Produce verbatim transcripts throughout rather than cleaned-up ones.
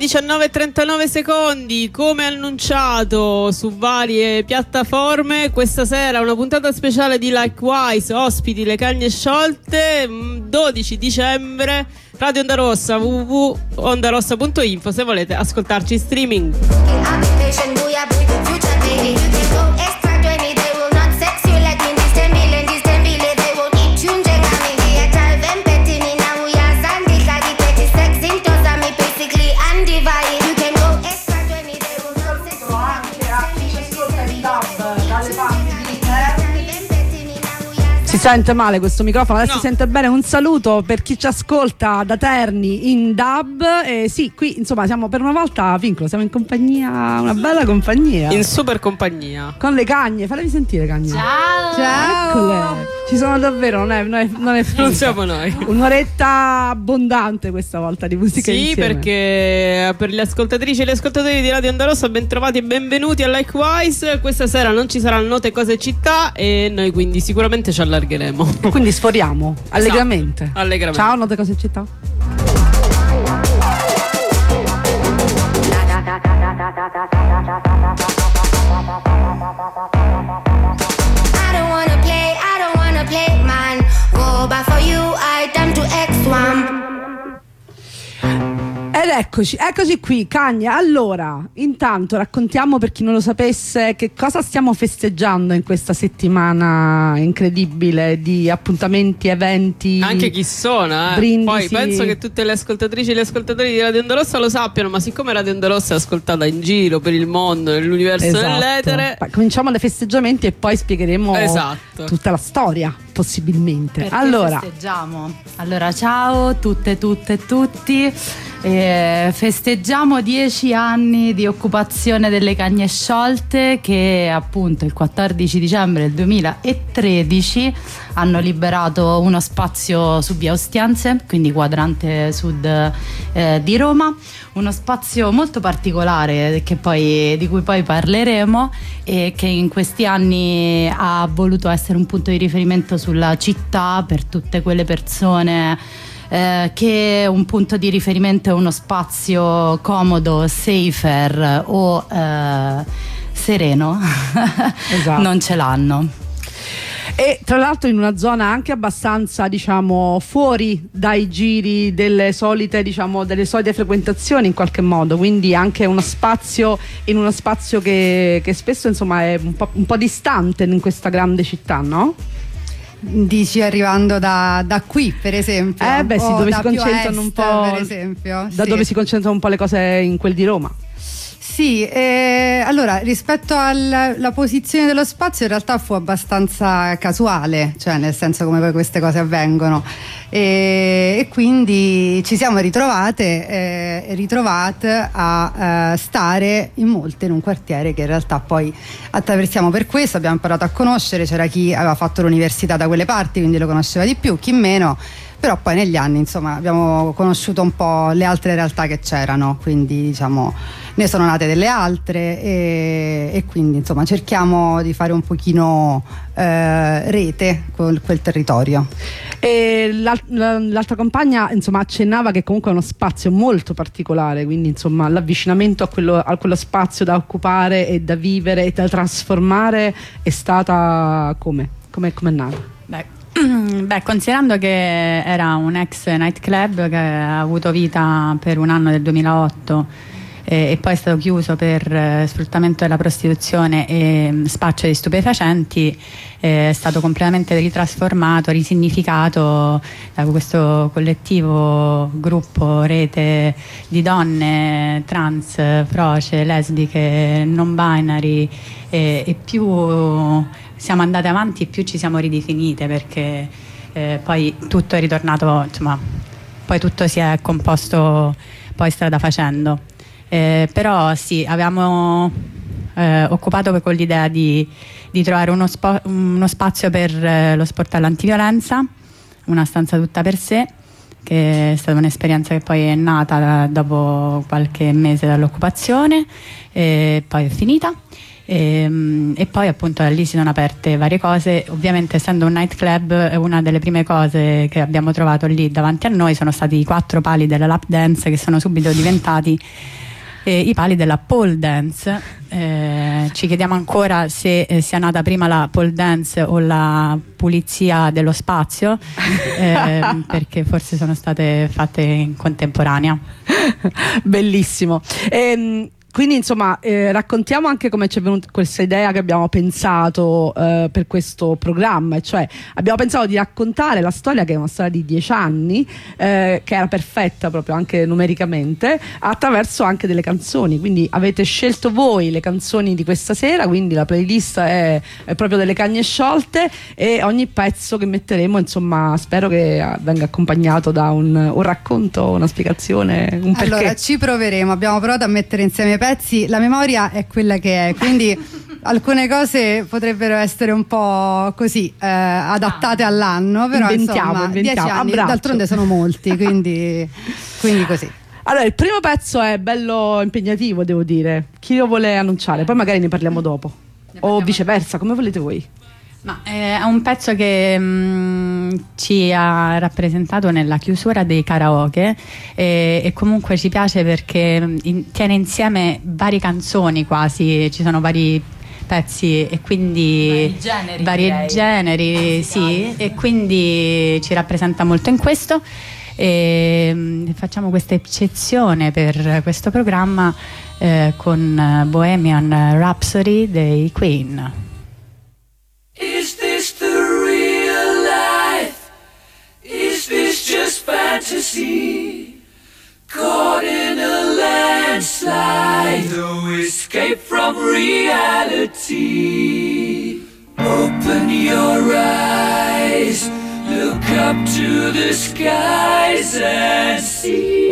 diciannove e trentanove secondi, come annunciato su varie piattaforme, questa sera una puntata speciale di Likewise, ospiti Le Cagne Sciolte, dodici dicembre, Radio Onda Rossa, w w w punto ondarossa punto info se volete ascoltarci in streaming. Si sente male questo microfono, adesso no. si sente bene. Un saluto per chi ci ascolta da Terni in D A B. Eh, sì, qui insomma siamo per una volta, Vincolo, siamo in compagnia, una bella compagnia. In super compagnia. Con le cagne, fatevi sentire cagne. Ciao! Ciao! Eccole. Ci sono davvero, non è, non è, non è Non siamo noi. Un'oretta abbondante questa volta di musica Sì, insieme. perché per le ascoltatrici e gli ascoltatori di Radio Onda Rossa, ben trovati e benvenuti a Likewise. Questa sera non ci saranno note, cose e città e noi quindi sicuramente ci allargheremo. Quindi sforiamo allegramente. Esatto, allegramente. Ciao, note, cose e città. I don't wanna play, I don't wanna play, man. Go back for you, I time to X one. Ed eccoci, eccoci qui, Cagna. Allora, intanto raccontiamo per chi non lo sapesse che cosa stiamo festeggiando in questa settimana incredibile di appuntamenti, eventi. Anche chi sono, eh. brindisi. Poi penso che tutte le ascoltatrici e gli ascoltatori di Radio Onda Rossa lo sappiano, ma siccome Radio Onda Rossa è ascoltata in giro per il mondo, nell'universo, Esatto. nell'etere. Beh, cominciamo dai festeggiamenti e poi spiegheremo Esatto. tutta la storia, possibilmente. Perché allora, festeggiamo? Allora, ciao tutte, tutte e tutti. Eh, festeggiamo dieci anni di occupazione delle Cagne Sciolte che appunto il quattordici dicembre del duemilatredici hanno liberato uno spazio su via Ostiense, quindi quadrante sud eh, di Roma, uno spazio molto particolare che poi, di cui poi parleremo e che in questi anni ha voluto essere un punto di riferimento sulla città per tutte quelle persone Eh, che un punto di riferimento è uno spazio comodo, safer o eh, sereno. Esatto. Non ce l'hanno. e tra l'altro in una zona anche abbastanza, diciamo, fuori dai giri delle solite, diciamo, delle solite frequentazioni in qualche modo, quindi anche uno spazio in uno spazio che, che spesso insomma è un po', un po' distante in questa grande città, no? Dici arrivando da, da qui per esempio? Eh beh sì, o dove da si concentrano un est, po', per esempio, da sì. dove si concentrano un po' le cose in quel di Roma. Sì, eh, allora rispetto alla posizione dello spazio in realtà fu abbastanza casuale, cioè nel senso come poi queste cose avvengono e, e quindi ci siamo ritrovate eh, ritrovate a eh, stare in molte in un quartiere che in realtà poi attraversiamo per questo, abbiamo imparato a conoscere, c'era chi aveva fatto l'università da quelle parti quindi lo conosceva di più, chi meno, però poi negli anni insomma abbiamo conosciuto un po' le altre realtà che c'erano, quindi diciamo ne sono nate delle altre e, e quindi insomma cerchiamo di fare un pochino eh, rete con quel territorio. E l'al- l'altra compagna insomma accennava che comunque è uno spazio molto particolare, quindi insomma l'avvicinamento a quello, a quello spazio da occupare e da vivere e da trasformare è stata come? Come è nata? Beh, beh, considerando che era un ex nightclub che ha avuto vita per un anno del duemilaotto eh, e poi è stato chiuso per eh, sfruttamento della prostituzione e mh, spaccio di stupefacenti, eh, è stato completamente ritrasformato, risignificato da questo collettivo, gruppo, rete di donne trans, froce, lesbiche, non binary e, e più siamo andate avanti e più ci siamo ridefinite, perché eh, poi tutto è ritornato, insomma, poi tutto si è composto poi strada facendo. Eh, però sì, avevamo eh, occupato con l'idea di, di trovare uno, spo- uno spazio per eh, lo sport all'antiviolenza, una stanza tutta per sé, che è stata un'esperienza che poi è nata dopo qualche mese dall'occupazione e poi è finita. E, e poi appunto da lì si sono aperte varie cose. Ovviamente, essendo un nightclub, una delle prime cose che abbiamo trovato lì davanti a noi sono stati i quattro pali della lap dance, che sono subito diventati eh, i pali della pole dance. Eh, ci chiediamo ancora se eh, sia nata prima la pole dance o la pulizia dello spazio, eh, perché forse sono state fatte in contemporanea. Bellissimo. Ehm, Quindi insomma eh, raccontiamo anche come ci è venuta questa idea che abbiamo pensato eh, per questo programma, cioè abbiamo pensato di raccontare la storia, che è una storia di dieci anni, eh, che era perfetta proprio anche numericamente, attraverso anche delle canzoni. Quindi avete scelto voi le canzoni di questa sera, quindi la playlist è, è proprio delle cagne sciolte, e ogni pezzo che metteremo, insomma, spero che venga accompagnato da un, un racconto, una spiegazione, un perché. Allora ci proveremo, abbiamo provato a mettere insieme i pezzi, la memoria è quella che è, quindi alcune cose potrebbero essere un po' così eh, adattate all'anno, però inventiamo, insomma inventiamo. dieci anni, Abbraccio. d'altronde sono molti, quindi, quindi così. Allora, il primo pezzo è bello impegnativo, devo dire. Chi lo vuole annunciare? Poi magari ne parliamo dopo, o viceversa, come volete voi. Ma è un pezzo che mh, ci ha rappresentato nella chiusura dei karaoke, e, e comunque ci piace perché in, tiene insieme varie canzoni, quasi ci sono vari pezzi e quindi vari generi, vari direi. generi sì, e quindi ci rappresenta molto in questo. E mh, facciamo questa eccezione per questo programma eh, con Bohemian Rhapsody dei Queen. Is this the real life? Is this just fantasy? Caught in a landslide, no escape from reality. Open your eyes, look up to the skies and see.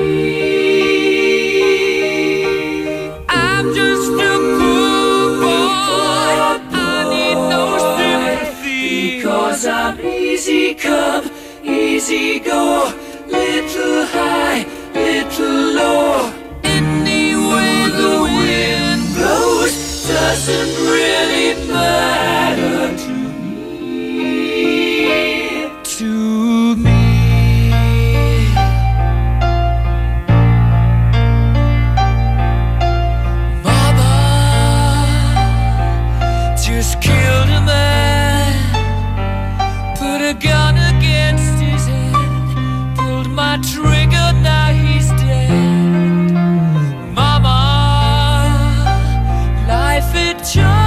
I'm just a poor boy, I need no sympathy, because I'm easy come, easy go, little high, little low. Anyway the wind blows doesn't really matter to me, to me. Mama just killed a man, put a gun against his head, pulled my trigger, now he's dead. Mama, life it just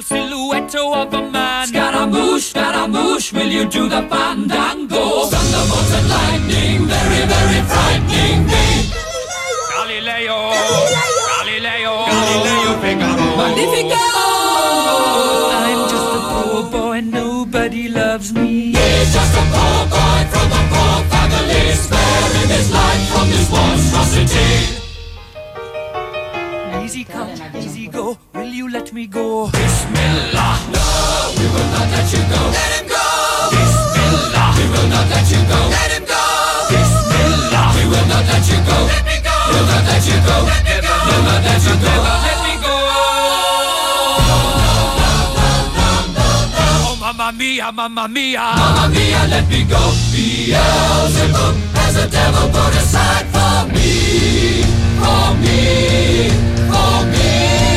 silhouette of a man. Scaramouche, Scaramouche, will you do the fandango? Thunderbolts and lightning, very, very frightening me. Galileo, Galileo, Galileo, Figaro, Magnifico. I'm just a poor boy, nobody loves me. He's just a poor boy from a poor family, sparing his life from this monstrosity. Easy come, easy go, will you let me go? Bismillah, no, we will not let you go. Let him go. Bismillah, we will not let you go. Let him go. Bismillah, we will not let you go. Let me go. We'll not let you go. Let me go. We'll not let you go. Let me go. Oh, mamma mia, mamma mia, mamma mia, let me go. Beelzebub has a devil put aside for me, for me, for me.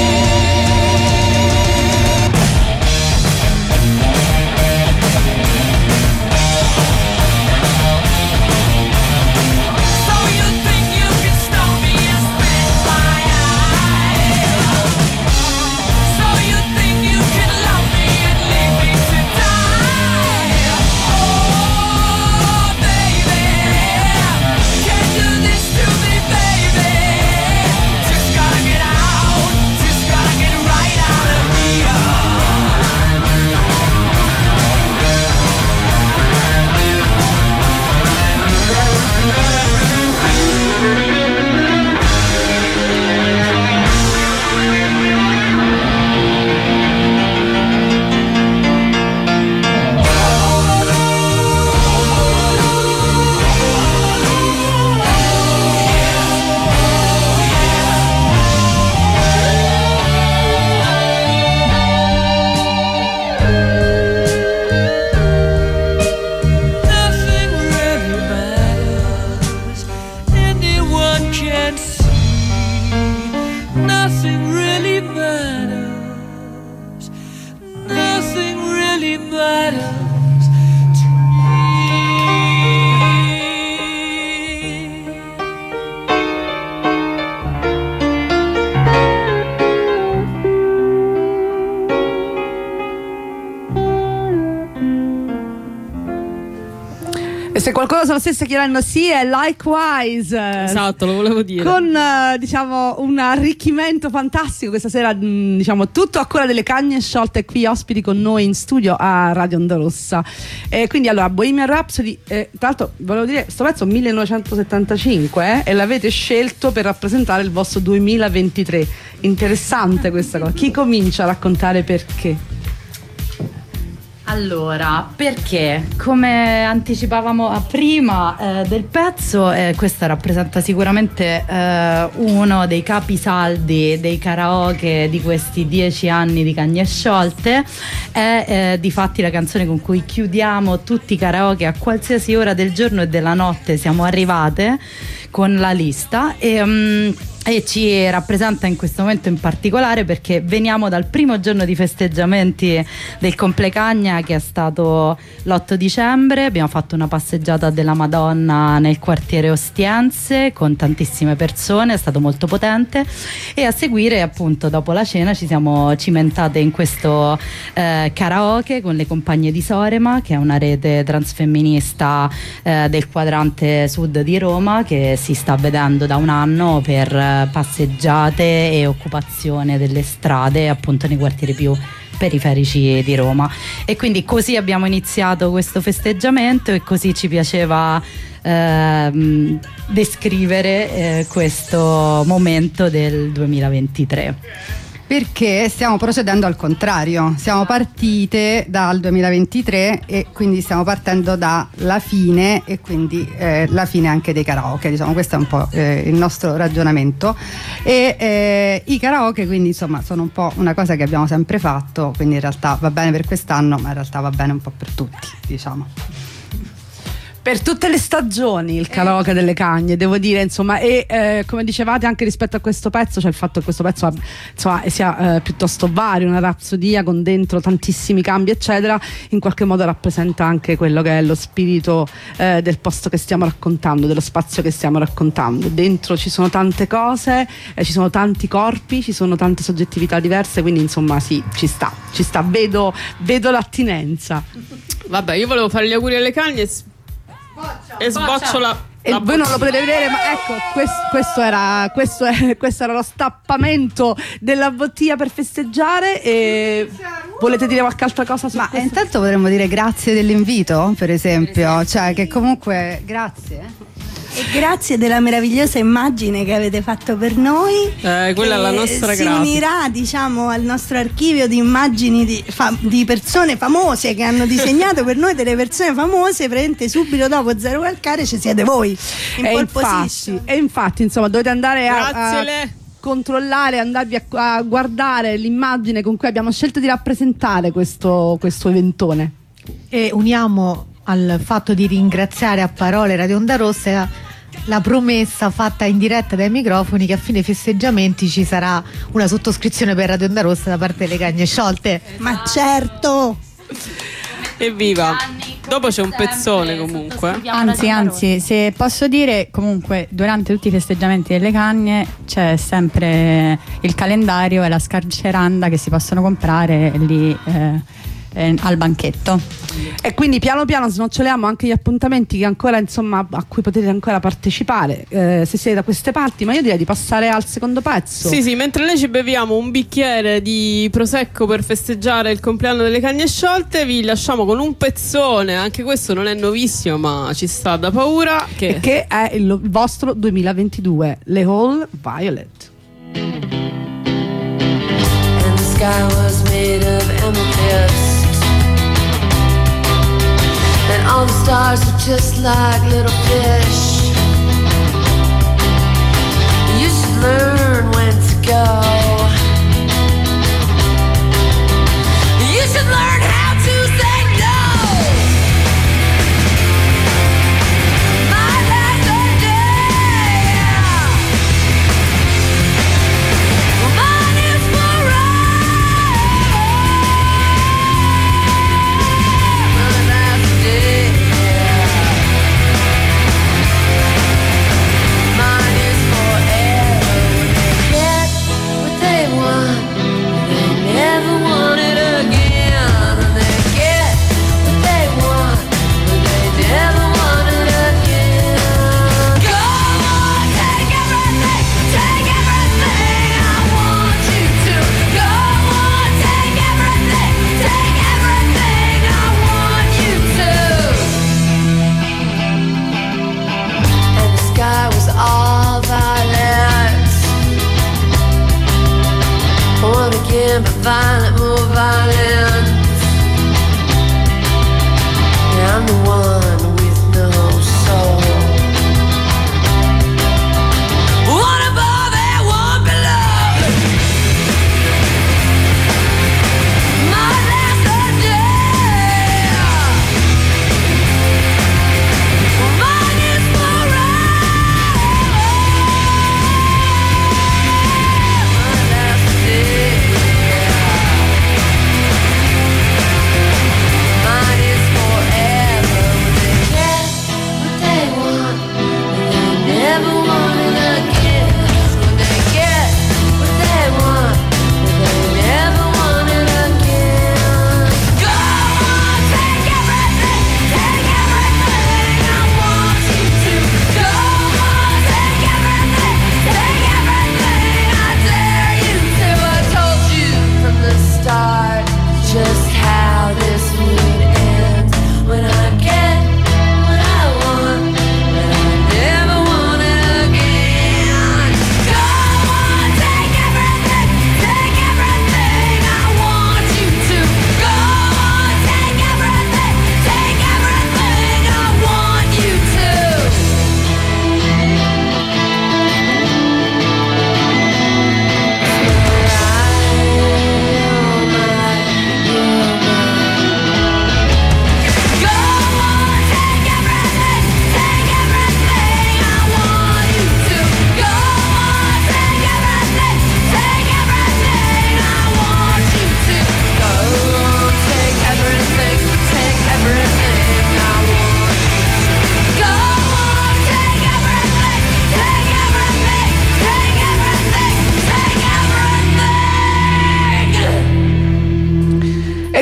Se qualcuno se lo stesse chiedendo, sì, è Likewise. Esatto, lo volevo dire. Con diciamo un arricchimento fantastico questa sera, diciamo tutto a cura delle Cagne Sciolte, qui ospiti con noi in studio a Radio Onda Rossa. E quindi allora Bohemian Rhapsody, eh, tra l'altro volevo dire, sto pezzo millenovecentosettantacinque eh, e l'avete scelto per rappresentare il vostro duemilaventitré. Interessante questa cosa. Chi comincia a raccontare perché? Allora, perché come anticipavamo prima eh, del pezzo, eh, questa rappresenta sicuramente eh, uno dei capisaldi dei karaoke di questi dieci anni di Cagne Sciolte. È eh, difatti la canzone con cui chiudiamo tutti i karaoke a qualsiasi ora del giorno e della notte. Siamo arrivate con la lista e um, e ci rappresenta in questo momento in particolare perché veniamo dal primo giorno di festeggiamenti del Complecagna, che è stato l'otto dicembre. Abbiamo fatto una passeggiata della Madonna nel quartiere Ostiense con tantissime persone, è stato molto potente, e a seguire appunto dopo la cena ci siamo cimentate in questo eh, karaoke con le Compagne di Sorema, che è una rete transfemminista eh, del quadrante sud di Roma, che si sta vedendo da un anno per passeggiate e occupazione delle strade appunto nei quartieri più periferici di Roma. E quindi così abbiamo iniziato questo festeggiamento e così ci piaceva eh, descrivere eh, questo momento del duemilaventitré. Perché stiamo procedendo al contrario, siamo partite dal duemilaventitré e quindi stiamo partendo dalla fine e quindi eh, la fine anche dei karaoke, diciamo, questo è un po' eh, il nostro ragionamento. E eh, i karaoke quindi insomma sono un po' una cosa che abbiamo sempre fatto, quindi in realtà va bene per quest'anno, ma in realtà va bene un po' per tutti, diciamo. Per tutte le stagioni il karaoke delle cagne, devo dire, insomma, e eh, come dicevate anche rispetto a questo pezzo, cioè il fatto che questo pezzo insomma, sia eh, piuttosto vario, una rapsodia con dentro tantissimi cambi eccetera, in qualche modo rappresenta anche quello che è lo spirito eh, del posto che stiamo raccontando, dello spazio che stiamo raccontando. Dentro ci sono tante cose, eh, ci sono tanti corpi, ci sono tante soggettività diverse, quindi insomma sì, ci sta, ci sta, vedo, vedo l'attinenza. Vabbè, io volevo fare gli auguri alle cagne e, e sboccio la, E la voi non lo potete vedere, ma ecco, questo, questo, era, questo, è, questo era lo stappamento della bottiglia per festeggiare. E volete dire qualche altra cosa su Ma questo? intanto potremmo dire grazie dell'invito, per esempio, cioè che comunque grazie. E grazie della meravigliosa immagine che avete fatto per noi. Eh, quella è la nostra si grafica. unirà, diciamo, al nostro archivio di immagini di, fa- di persone famose che hanno disegnato per noi delle persone famose. Praticamente subito dopo Zero Calcare ci siete voi in E pole infatti, position. e infatti, insomma, dovete andare a, Grazie a Le. controllare, andarvi a, a guardare l'immagine con cui abbiamo scelto di rappresentare questo, questo eventone. E uniamo al fatto di ringraziare a parole Radio Onda Rossa la promessa fatta in diretta dai microfoni che a fine festeggiamenti ci sarà una sottoscrizione per Radio Onda Rossa da parte delle cagne sciolte. Ma certo! Evviva! Dopo c'è un pezzone comunque. Anzi, anzi, se posso dire, comunque durante tutti i festeggiamenti delle cagne c'è sempre il calendario e la scarceranda che si possono comprare lì eh, eh, al banchetto. E quindi piano piano snoccioliamo anche gli appuntamenti che ancora, insomma, a cui potete ancora partecipare eh, se siete da queste parti, ma io direi di passare al secondo pezzo. Sì, sì, mentre noi ci beviamo un bicchiere di prosecco per festeggiare il compleanno delle cagne sciolte, vi lasciamo con un pezzone, anche questo non è nuovissimo ma ci sta da paura, che, E che è il vostro duemilaventidue, Le Hall Violet. And the sky was made of amethyst, and all the stars were just like little fish. You should learn when to go. You should learn how to say no. My last day, mine is forever. My last day, mine is forever. When they get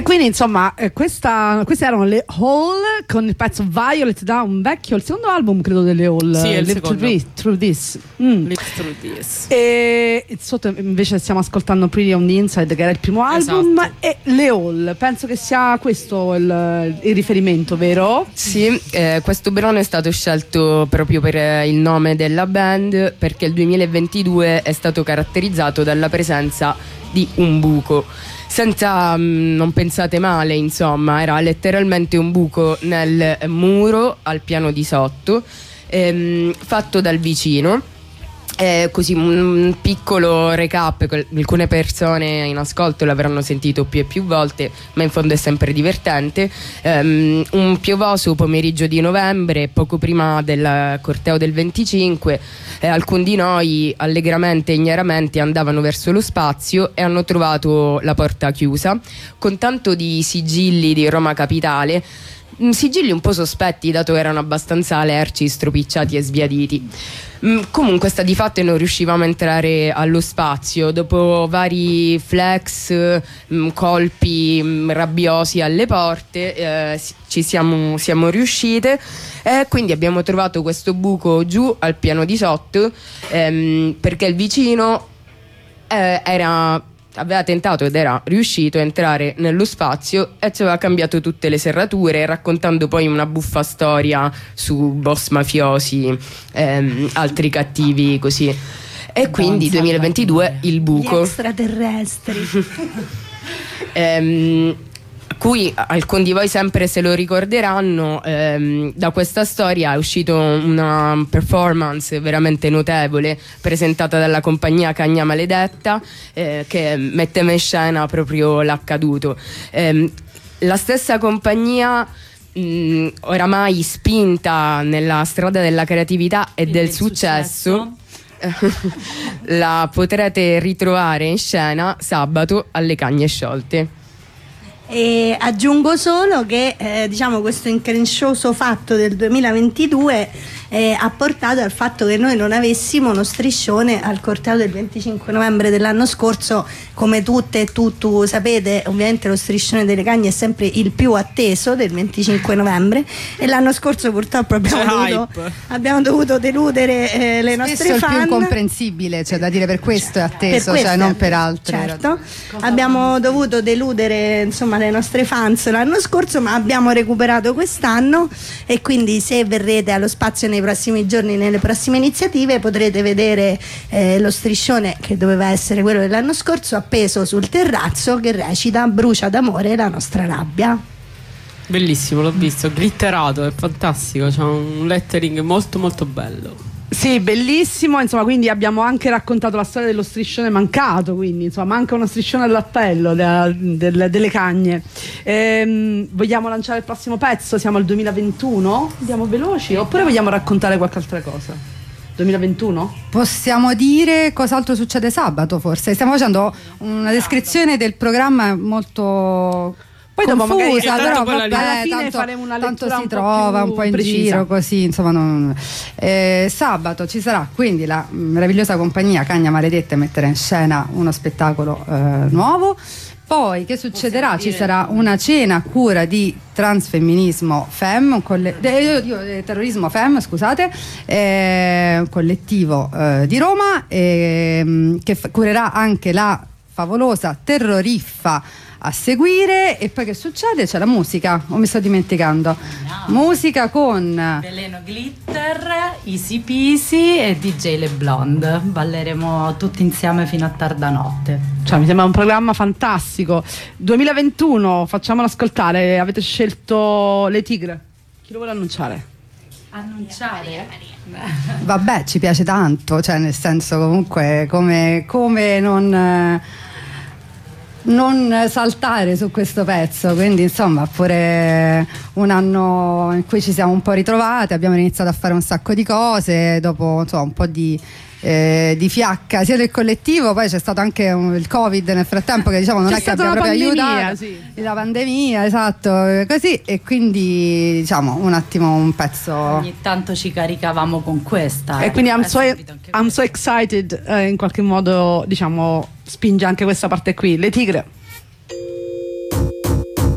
quindi insomma eh, questa, queste erano le Hall con il pezzo Violet da un vecchio, il secondo album credo delle Hall. Sì, è il Live secondo. Through, through This. Mm. Live Through This. E sotto invece stiamo ascoltando Pretty on the Inside, che era il primo album, Esatto. e le Hall. Penso che sia questo il, il riferimento, vero? Sì, eh, questo brano è stato scelto proprio per eh, il nome della band, perché il duemilaventidue è stato caratterizzato dalla presenza di un buco. Senza, mh, non pensate male, insomma, era letteralmente un buco nel muro al piano di sotto, ehm, fatto dal vicino. Eh, così un piccolo recap, alcune persone in ascolto l'avranno sentito più e più volte, ma in fondo è sempre divertente. Um, un piovoso pomeriggio di novembre, poco prima del corteo del venticinque, eh, alcuni di noi allegramente e ignaramente andavano verso lo spazio e hanno trovato la porta chiusa con tanto di sigilli di Roma Capitale, sigilli un po' sospetti dato che erano abbastanza lerci, stropicciati e sbiaditi. Mm, comunque sta di fatto e non riuscivamo a entrare allo spazio. Dopo vari flex, mm, colpi mm, rabbiosi alle porte, eh, ci siamo, siamo riuscite, e quindi abbiamo trovato questo buco giù al piano di sotto, ehm, perché il vicino eh, era aveva tentato ed era riuscito a entrare nello spazio e ci aveva cambiato tutte le serrature, raccontando poi una buffa storia su boss mafiosi, ehm, altri cattivi così. E quindi duemilaventidue il Gli buco extraterrestri. ehm, cui alcuni di voi sempre se lo ricorderanno. Ehm, da questa storia è uscito una performance veramente notevole presentata dalla compagnia Cagna Maledetta, eh, che metteva in scena proprio l'accaduto. Ehm, la stessa compagnia, mh, oramai spinta nella strada della creatività e, e del, del successo, successo. La potrete ritrovare in scena sabato alle Cagne Sciolte. E aggiungo solo che eh, diciamo questo increscioso fatto del duemilaventidue eh, ha portato al fatto che noi non avessimo uno striscione al corteo del venticinque novembre dell'anno scorso. Come tutte e tutti sapete, ovviamente lo striscione delle Cagne è sempre il più atteso del venticinque novembre, e l'anno scorso purtroppo abbiamo, dovuto, abbiamo dovuto deludere eh, le Spesso nostre è il fan. più incomprensibile, cioè da dire per questo è atteso, Per cioè non per altre. Certo, abbiamo dovuto deludere insomma le nostre fans l'anno scorso, ma abbiamo recuperato quest'anno, e quindi se verrete allo spazio nei prossimi giorni, nelle prossime iniziative, potrete vedere eh, lo striscione che doveva essere quello dell'anno scorso appeso sul terrazzo, che recita "Brucia d'amore la nostra rabbia". Bellissimo, l'ho visto, glitterato, è fantastico, c'è un lettering molto molto bello. Sì, bellissimo, insomma, quindi abbiamo anche raccontato la storia dello striscione mancato, quindi insomma manca uno striscione all'appello della, del, delle Cagne. Ehm, vogliamo lanciare il prossimo pezzo? Siamo al duemilaventuno? Andiamo veloci? Oppure vogliamo raccontare qualche altra cosa? duemilaventuno? Possiamo dire cos'altro succede sabato, forse. Stiamo facendo una descrizione del programma molto poi dopo magari confusa, però poi vabbè, alla fine tanto, faremo una tanto lettura si un po' trova più un po' in precisa. giro così, insomma non... eh, sabato ci sarà quindi la meravigliosa compagnia Cagna Maledetta metterà in scena uno spettacolo eh, nuovo. Poi che succederà? Ci sarà una cena a cura di transfemminismo fem, un colle- eh, eh, terrorismo fem, scusate, eh, un collettivo eh, di Roma, eh, che f- curerà anche la favolosa Terroriffa a seguire. E poi che succede? C'è la musica, o mi sto dimenticando? No. Musica con Veleno Glitter, Easy Peasy e D J Le Blonde. Balleremo tutti insieme fino a tarda notte. Cioè, mi sembra un programma fantastico. duemilaventuno, facciamolo ascoltare. Avete scelto Le Tigre. Chi lo vuole annunciare? Annunciare? Vabbè, ci piace tanto, cioè nel senso, comunque come, come non... Eh, non saltare su questo pezzo, quindi insomma pure un anno in cui ci siamo un po' ritrovate, abbiamo iniziato a fare un sacco di cose dopo insomma un po' di eh, di fiacca sia del collettivo, poi c'è stato anche un, il Covid nel frattempo che diciamo non c'è è che abbia proprio pandemia, aiutato, sì. La pandemia, esatto, così, e quindi diciamo un attimo un pezzo ogni tanto ci caricavamo con questa e quindi I'm so, I'm so excited, eh, in qualche modo diciamo spinge anche questa parte qui. Le Tigre.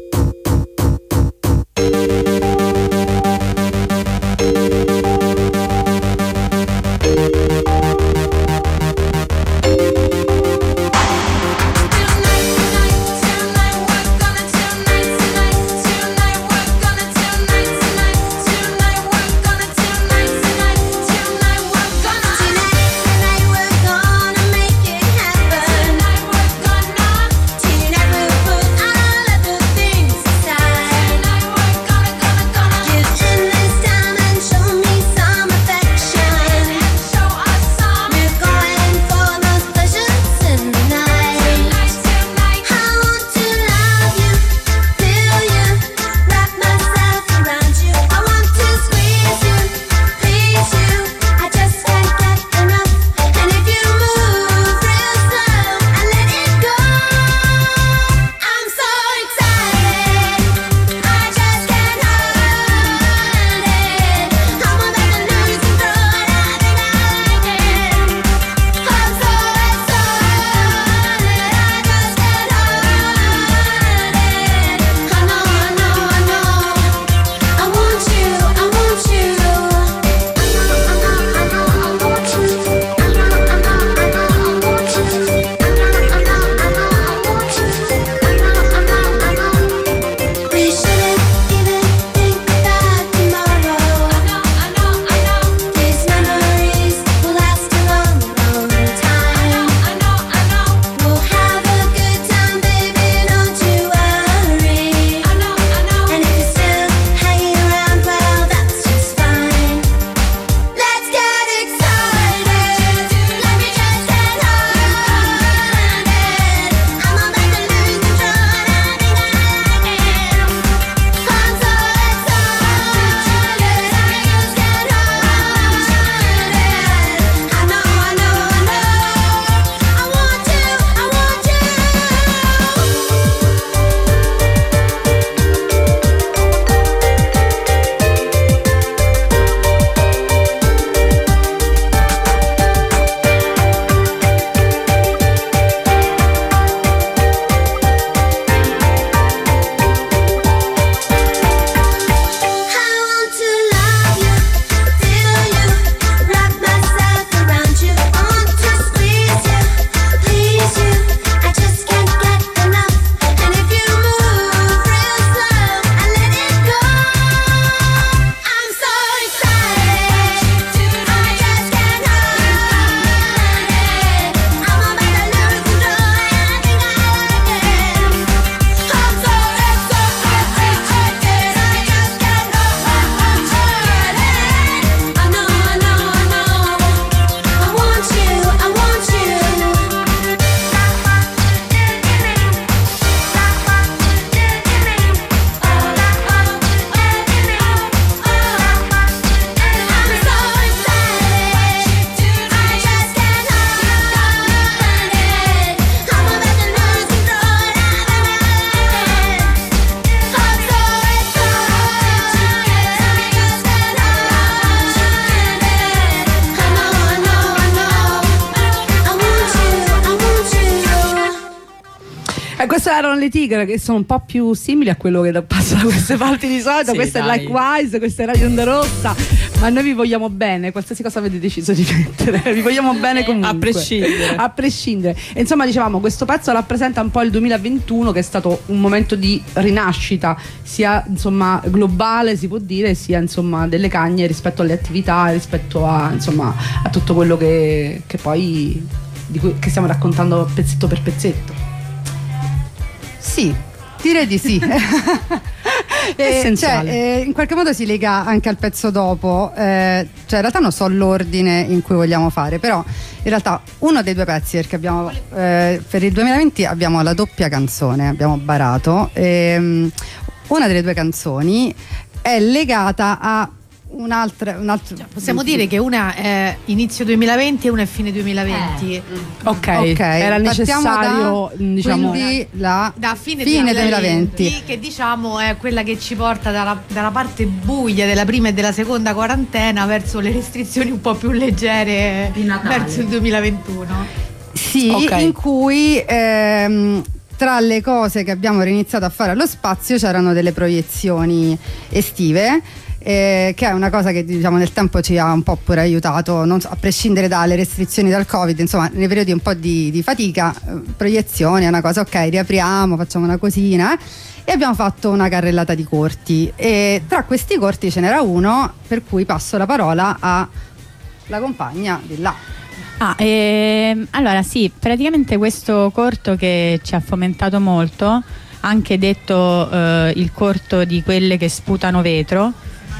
Queste erano le Tigre, che sono un po' più simili a quello che passa da queste parti di solito. Sì, questa dai. è Likewise, questa è Radio Onda Rossa, ma noi vi vogliamo bene, qualsiasi cosa avete deciso di mettere, vi vogliamo bene comunque, A prescindere. a prescindere. E insomma, dicevamo, questo pezzo rappresenta un po' il duemilaventuno, che è stato un momento di rinascita sia insomma globale, si può dire, sia insomma delle cagne rispetto alle attività, rispetto a insomma a tutto quello che, che poi di cui che stiamo raccontando pezzetto per pezzetto. Sì, direi di sì. Eh, Essenziale. cioè, eh, in qualche modo si lega anche al pezzo dopo, eh, cioè in realtà non so l'ordine in cui vogliamo fare, però in realtà uno dei due pezzi, perché abbiamo eh, per il duemilaventi abbiamo la doppia canzone, abbiamo barato, ehm, una delle due canzoni è legata a un'altra, un altro, Possiamo dire che una è inizio duemilaventi e una è fine duemilaventi. Eh. Ok, ok, era partiamo necessario, da, diciamo, quindi la Da fine, fine duemilaventi, duemilaventi. che diciamo è quella che ci porta dalla, dalla parte buia della prima e della seconda quarantena verso le restrizioni un po' più leggere verso il duemilaventuno. Sì, Ok. in cui ehm, tra le cose che abbiamo iniziato a fare allo spazio c'erano delle proiezioni estive, eh, che è una cosa che diciamo nel tempo ci ha un po' pure aiutato, non so, a prescindere dalle restrizioni dal Covid, insomma nei periodi un po' di, di fatica, eh, proiezioni è una cosa, ok, riapriamo, facciamo una cosina, e abbiamo fatto una carrellata di corti, e tra questi corti ce n'era uno per cui passo la parola alla compagna di là. Ah, ehm, allora sì, praticamente questo corto che ci ha fomentato molto, anche detto eh, il corto di quelle che sputano vetro.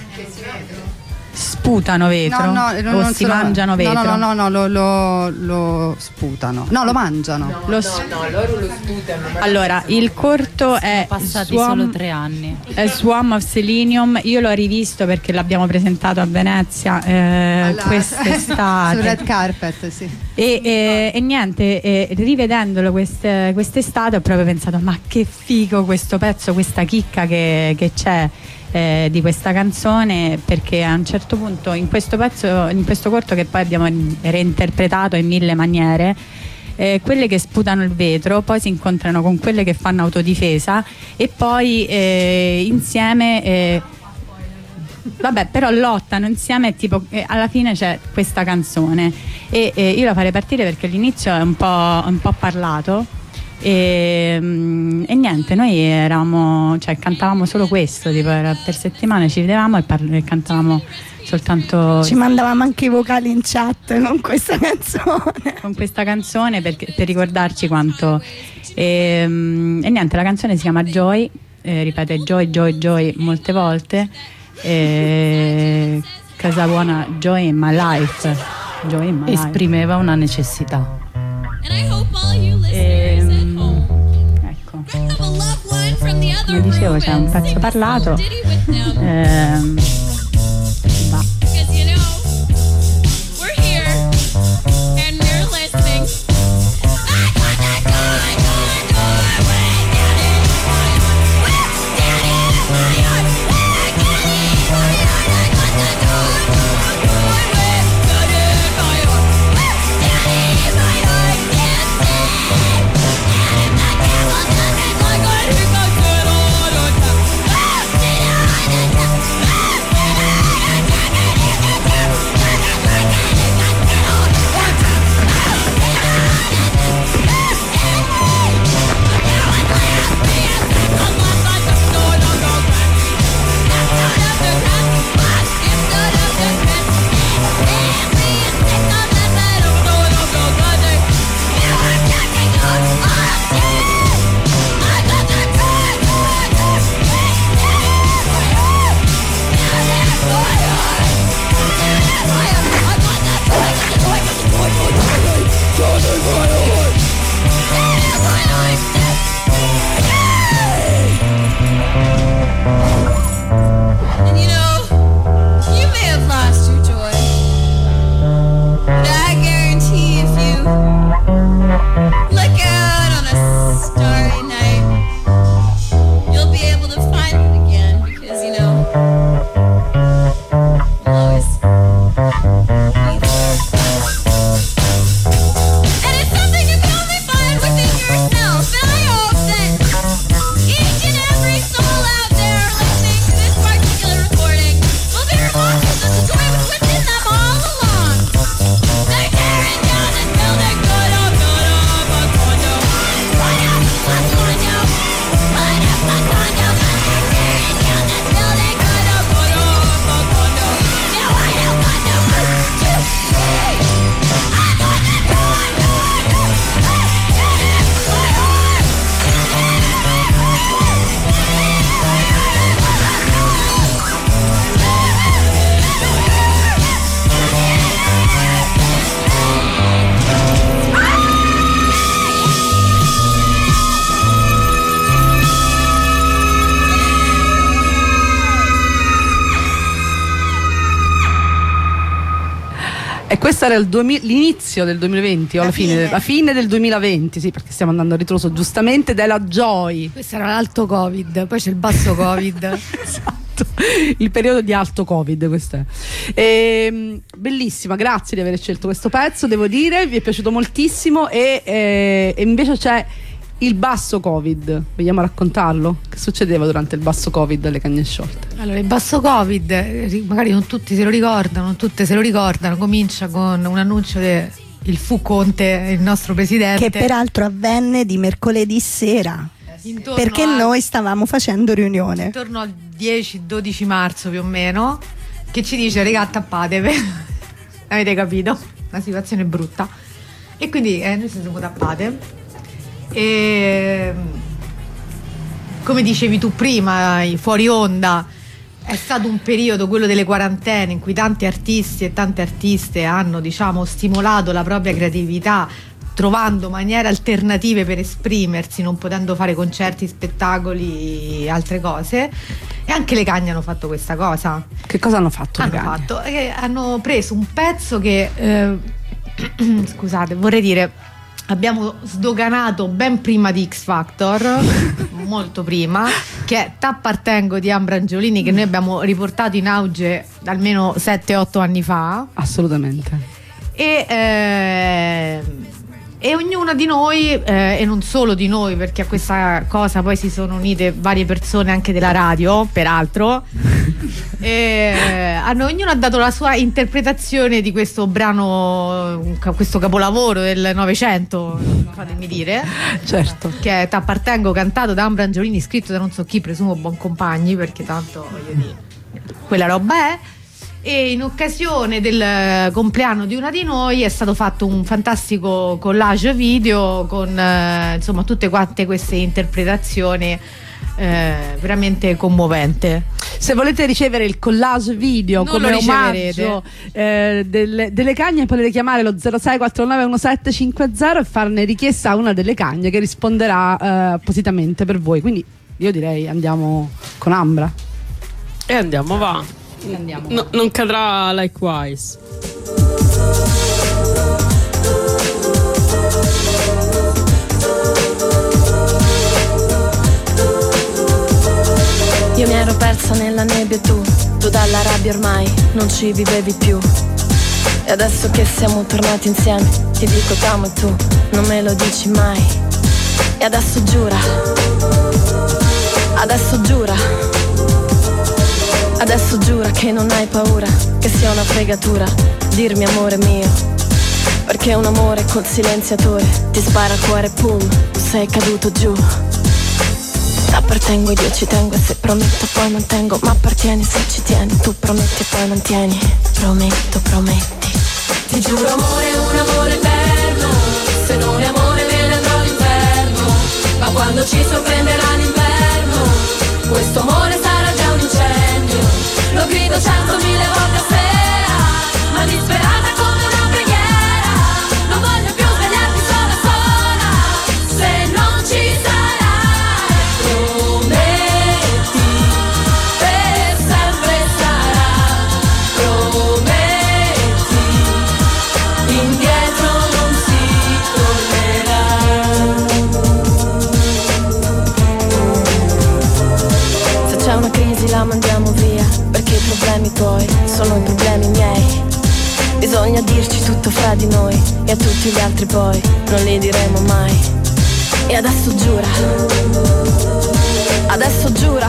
Sputano vetro No, no, non- o non si sono- mangiano vetro? No, no, no, no, lo, lo, lo sputano. No, lo mangiano. Lo s- No, loro lo sputano. ma- Allora, il corto è Passati Swarm- solo tre anni. è Swarm of Selenium. Io l'ho rivisto perché l'abbiamo presentato a Venezia eh, Alla- quest'estate. Sul red carpet, sì. E, e- e niente, e rivedendolo queste- quest'estate ho proprio pensato: ma che figo questo pezzo, questa chicca che, che c'è eh, di questa canzone, perché a un certo punto in questo pezzo, in questo corto che poi abbiamo reinterpretato in mille maniere, eh, quelle che sputano il vetro poi si incontrano con quelle che fanno autodifesa e poi eh, insieme eh, vabbè, però lottano insieme, tipo eh, alla fine c'è questa canzone e eh, io la farei partire perché l'inizio è un po', un po' parlato e, mm, e niente, noi eravamo, cioè cantavamo solo questo, tipo era per settimane ci vedevamo e, parla- e cantavamo soltanto Ci mandavamo anche i vocali in chat con questa canzone. con questa canzone per, per ricordarci quanto e, mm, e niente, la canzone si chiama Joy, eh, ripete Joy, Joy, Joy molte volte. E Casa Buona, Joy in my life, Joy in my life. Esprimeva una necessità. Ehm, ecco, come dicevo c'è un pezzo parlato, ehm, va. Like E questo era il duemila, l'inizio del duemilaventi o la, la fine, fine. La fine del duemilaventi, sì, perché stiamo andando a ritroso giustamente della Joy. Questo era l'alto Covid, poi c'è il basso Covid. Esatto, il periodo di alto Covid, questo è. E, bellissima, grazie di aver scelto questo pezzo, devo dire, vi è piaciuto moltissimo e, e, e invece c'è il basso Covid, vogliamo raccontarlo? Che succedeva durante il basso Covid alle Cagne Sciolte? Allora, il basso Covid, magari non tutti se lo ricordano, non tutte se lo ricordano, comincia con un annuncio del Fu Conte, il nostro presidente. Che peraltro avvenne di mercoledì sera, intorno perché a, noi stavamo facendo riunione. Intorno al dieci dodici marzo più o meno, che ci dice: regà, tappatevi. Avete capito? Una situazione brutta. E quindi eh, noi siamo tappate. E come dicevi tu prima, fuori onda, è stato un periodo, quello delle quarantene, in cui tanti artisti e tante artiste hanno, diciamo, stimolato la propria creatività, trovando maniere alternative per esprimersi, non potendo fare concerti, spettacoli, altre cose. E anche le Cagne hanno fatto questa cosa. Che cosa hanno fatto? Hanno le Cagne? fatto eh, hanno preso un pezzo che eh, scusate, vorrei dire, abbiamo sdoganato ben prima di X Factor, molto prima, che è T'appartengo di Ambra Angiolini, che noi abbiamo riportato in auge almeno sette otto anni fa. Assolutamente. E, eh, e ognuna di noi, eh, e non solo di noi, perché a questa cosa poi si sono unite varie persone anche della radio, peraltro, e, eh, hanno, ognuno ha dato la sua interpretazione di questo brano, questo capolavoro del Novecento, fatemi dire, certo, che è T'appartengo, cantato da Ambra Angiolini, scritto da non so chi, presumo Boncompagni, perché tanto voglio dire, quella roba è. E in occasione del compleanno di una di noi è stato fatto un fantastico collage video con eh, insomma tutte quante queste interpretazioni eh, veramente commovente. Se volete ricevere il collage video non come omaggio eh, delle, delle Cagne, potete chiamare lo zero sei quattro nove uno sette cinque zero e farne richiesta a una delle Cagne che risponderà eh, appositamente per voi. Quindi io direi andiamo con Ambra e andiamo va. Andiamo. No, non cadrà Likewise. Io mi ero persa nella nebbia e tu, tu dalla rabbia ormai non ci vivevi più. E adesso che siamo tornati insieme, ti dico t'amo e tu non me lo dici mai. E adesso giura, adesso giura, adesso giura che non hai paura, che sia una fregatura dirmi amore mio, perché un amore col silenziatore ti spara al cuore, pum, tu sei caduto giù. T'appartengo ed io ci tengo, e se prometto poi mantengo, ma appartieni se ci tieni, tu prometti e poi mantieni, prometto, prometti. Ti giuro amore, un amore eterno, se non è amore me ne andrò all'inferno, ma quando ci sorprenderà l'inverno, questo amore sarà già un incendio. Lo grido centomila volte a sera, ma disperata come una preghiera. Non voglio più svegliarti sola sola, se non ci sarai. Prometti, per sempre sarà. Prometti, indietro non si tornerà. Se c'è una crisi la mandiamo via, perché i problemi tuoi sono i problemi miei. Bisogna dirci tutto fra di noi, e a tutti gli altri poi non li diremo mai. E adesso giura, adesso giura,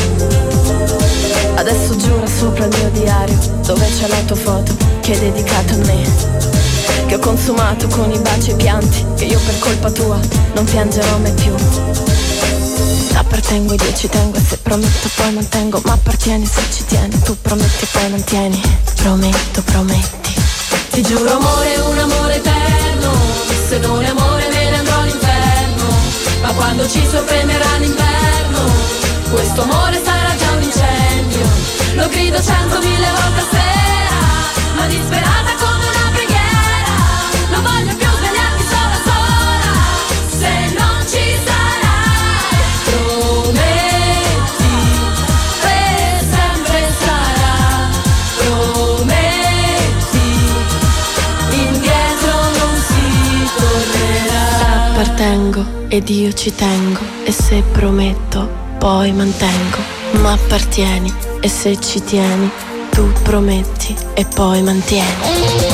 adesso giura sopra il mio diario, dove c'è la tua foto che è dedicata a me, che ho consumato con i baci e i pianti, che io per colpa tua non piangerò mai più. T'appartengo ed io ci tengo, e se prometto poi mantengo, ma appartieni se ci tieni, tu prometti e poi mantieni, prometto, prometti. Ti giuro amore, un amore eterno, se non è amore me ne andrò all'inferno, ma quando ci sorprenderà l'inverno, questo amore sarà già un incendio. Lo grido centomila volte a sera, ma disperata come una preghiera. Non voglio più svegliarti sola sola, se non ci sarai. Prometti, per sempre sarà. Prometti, mantengo ed io ci tengo, e se prometto poi mantengo. Ma appartieni e se ci tieni, tu prometti e poi mantieni.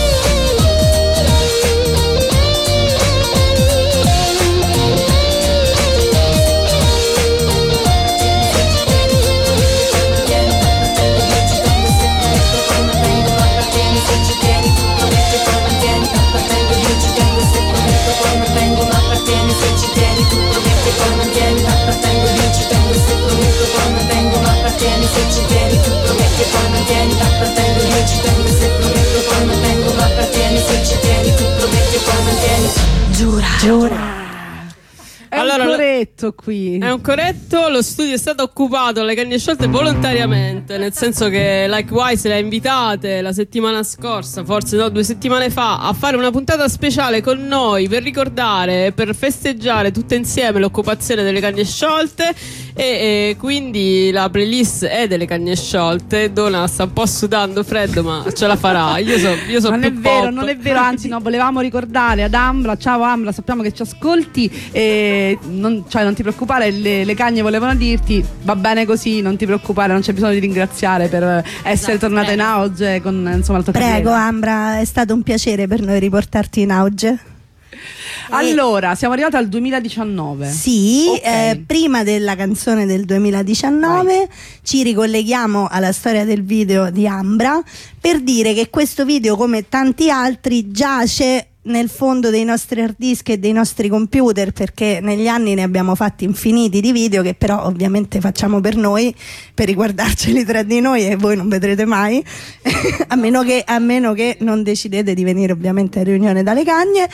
Giura, giura. È Allora, un corretto qui. È un corretto, lo studio è stato occupato alle Cagne Sciolte volontariamente, nel senso che Likewise le ha invitate la settimana scorsa, forse no, due settimane fa, a fare una puntata speciale con noi per ricordare e per festeggiare tutte insieme l'occupazione delle Cagne Sciolte. E, e quindi la playlist è delle Cagne Sciolte. Donna sta un po' sudando freddo, ma ce la farà. Io so, io so non più è vero, pop. non è vero, anzi no, volevamo ricordare ad Ambra, ciao Ambra, sappiamo che ci ascolti e non, cioè, non ti preoccupare, le, le cagne volevano dirti va bene così, non ti preoccupare, non c'è bisogno di ringraziare per essere esatto, tornata prego. in auge con insomma la tua Prego carriera. Ambra, è stato un piacere per noi riportarti in auge. Allora, siamo arrivati al duemiladiciannove. Sì, okay. eh, prima della canzone del duemiladiciannove Vai. Ci ricolleghiamo alla storia del video di Ambra per dire che questo video, come tanti altri, giace nel fondo dei nostri hard disk e dei nostri computer, perché negli anni ne abbiamo fatti infiniti di video che però ovviamente facciamo per noi, per riguardarceli tra di noi, e voi non vedrete mai a meno che a meno che non decidete di venire ovviamente a riunione dalle cagne.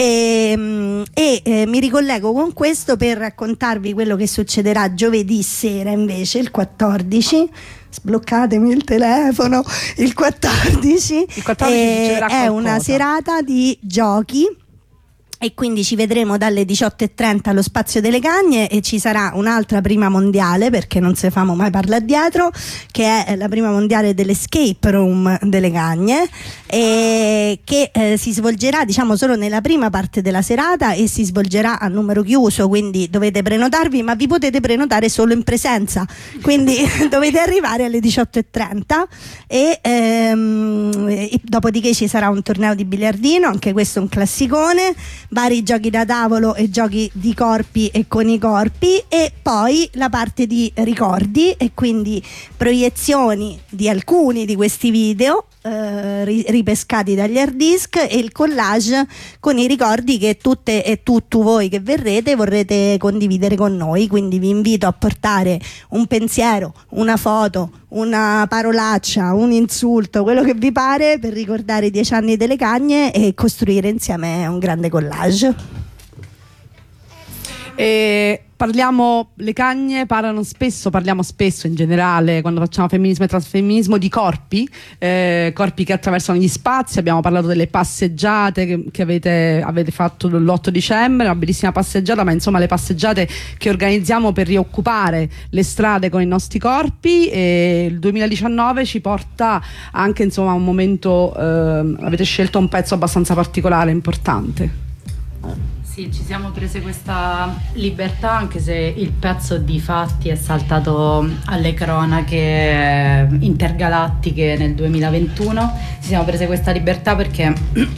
E, e eh, mi ricollego con questo per raccontarvi quello che succederà giovedì sera, invece il quattordici. Sbloccatemi il telefono. Il quattordici, il quattordici eh, è una serata di giochi, e quindi ci vedremo dalle diciotto e trenta allo Spazio delle Cagne, e ci sarà un'altra prima mondiale, perché non se famo mai parla dietro, che è la prima mondiale dell'escape room delle Cagne, e che eh, si svolgerà diciamo solo nella prima parte della serata e si svolgerà a numero chiuso, quindi dovete prenotarvi, ma vi potete prenotare solo in presenza, quindi dovete arrivare alle diciotto e trenta, e, ehm, e dopodiché ci sarà un torneo di biliardino, anche questo un classicone, vari giochi da tavolo e giochi di corpi e con i corpi, e poi la parte di ricordi, e quindi proiezioni di alcuni di questi video eh, ripescati dagli hard disk, e il collage con i ricordi che tutte e tutti voi che verrete vorrete condividere con noi. Quindi vi invito a portare un pensiero, una foto, una parolaccia, un insulto, quello che vi pare, per ricordare i dieci anni delle Cagne e costruire insieme un grande collage. E parliamo, le cagne parlano spesso, parliamo spesso in generale quando facciamo femminismo e trasfemminismo di corpi, eh, corpi che attraversano gli spazi. Abbiamo parlato delle passeggiate che, che avete, avete fatto l'otto dicembre, una bellissima passeggiata, ma insomma le passeggiate che organizziamo per rioccupare le strade con i nostri corpi. E il duemiladiciannove ci porta anche insomma a un momento, eh, avete scelto un pezzo abbastanza particolare, importante. Sì, ci siamo prese questa libertà, anche se il pezzo di fatti è saltato alle cronache intergalattiche nel duemilaventuno. Ci siamo prese questa libertà perché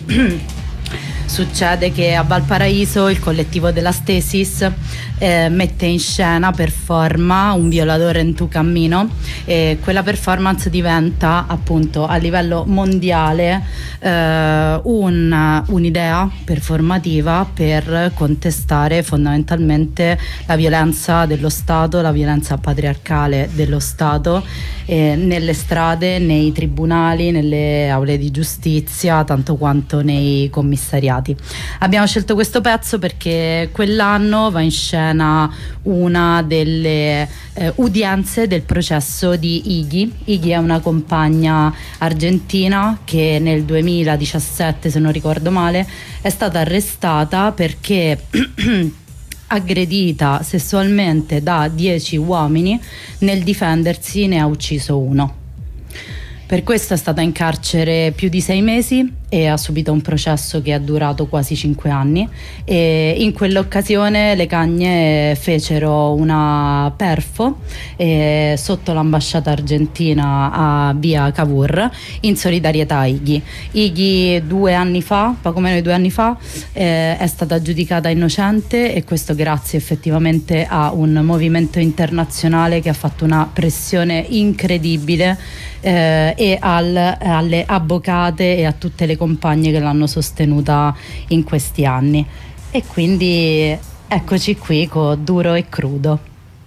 succede che a Valparaíso il collettivo della Stasis eh, mette in scena, performa un violatore in tu cammino, e quella performance diventa appunto a livello mondiale eh, un, un'idea performativa per contestare fondamentalmente la violenza dello Stato, la violenza patriarcale dello Stato, eh, nelle strade, nei tribunali, nelle aule di giustizia, tanto quanto nei commissariati. Abbiamo scelto questo pezzo perché quell'anno va in scena una delle eh, udienze del processo di Iggy. Iggy è una compagna argentina che nel duemiladiciassette, se non ricordo male, è stata arrestata perché aggredita sessualmente da dieci uomini, nel difendersi ne ha ucciso uno. Per questo è stata in carcere più di sei mesi e ha subito un processo che è durato quasi cinque anni, e in quell'occasione le Cagne fecero una perfo eh, sotto l'ambasciata argentina a via Cavour in solidarietà a Iggy. Iggy due anni fa, poco meno di due anni fa, eh, è stata giudicata innocente, e questo grazie effettivamente a un movimento internazionale che ha fatto una pressione incredibile eh, e al, alle avvocate e a tutte le compagne che l'hanno sostenuta in questi anni. E quindi eccoci qui con Duro e Crudo.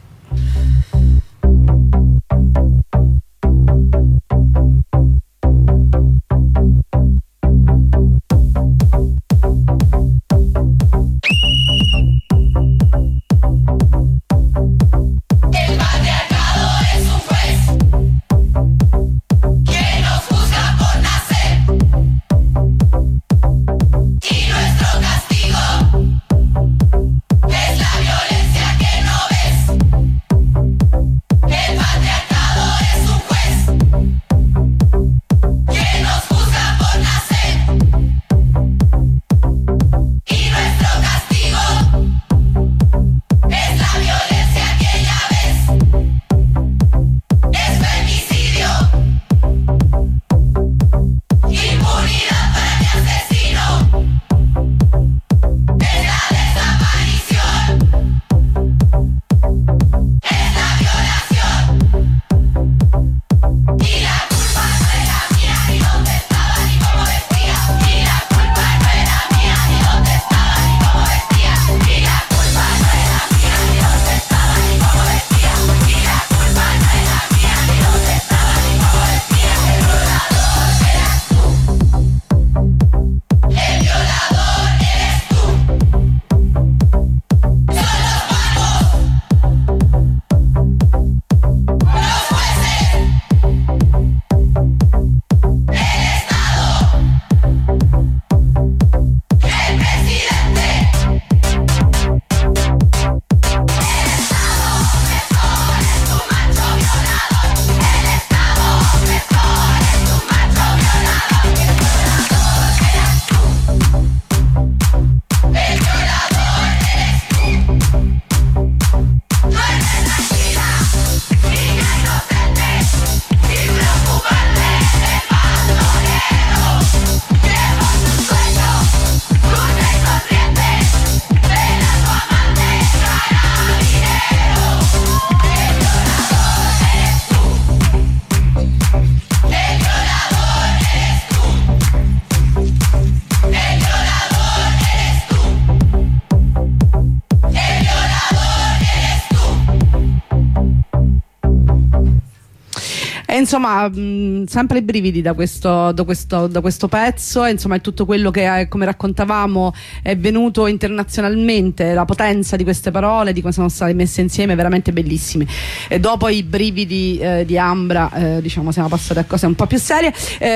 E insomma, mh, sempre i brividi da questo, da questo, da questo pezzo, e insomma è tutto quello che, eh, come raccontavamo, è venuto internazionalmente, la potenza di queste parole, di come sono state messe insieme, veramente bellissime. E dopo i brividi eh, di Ambra, eh, diciamo, siamo passati a cose un po' più serie.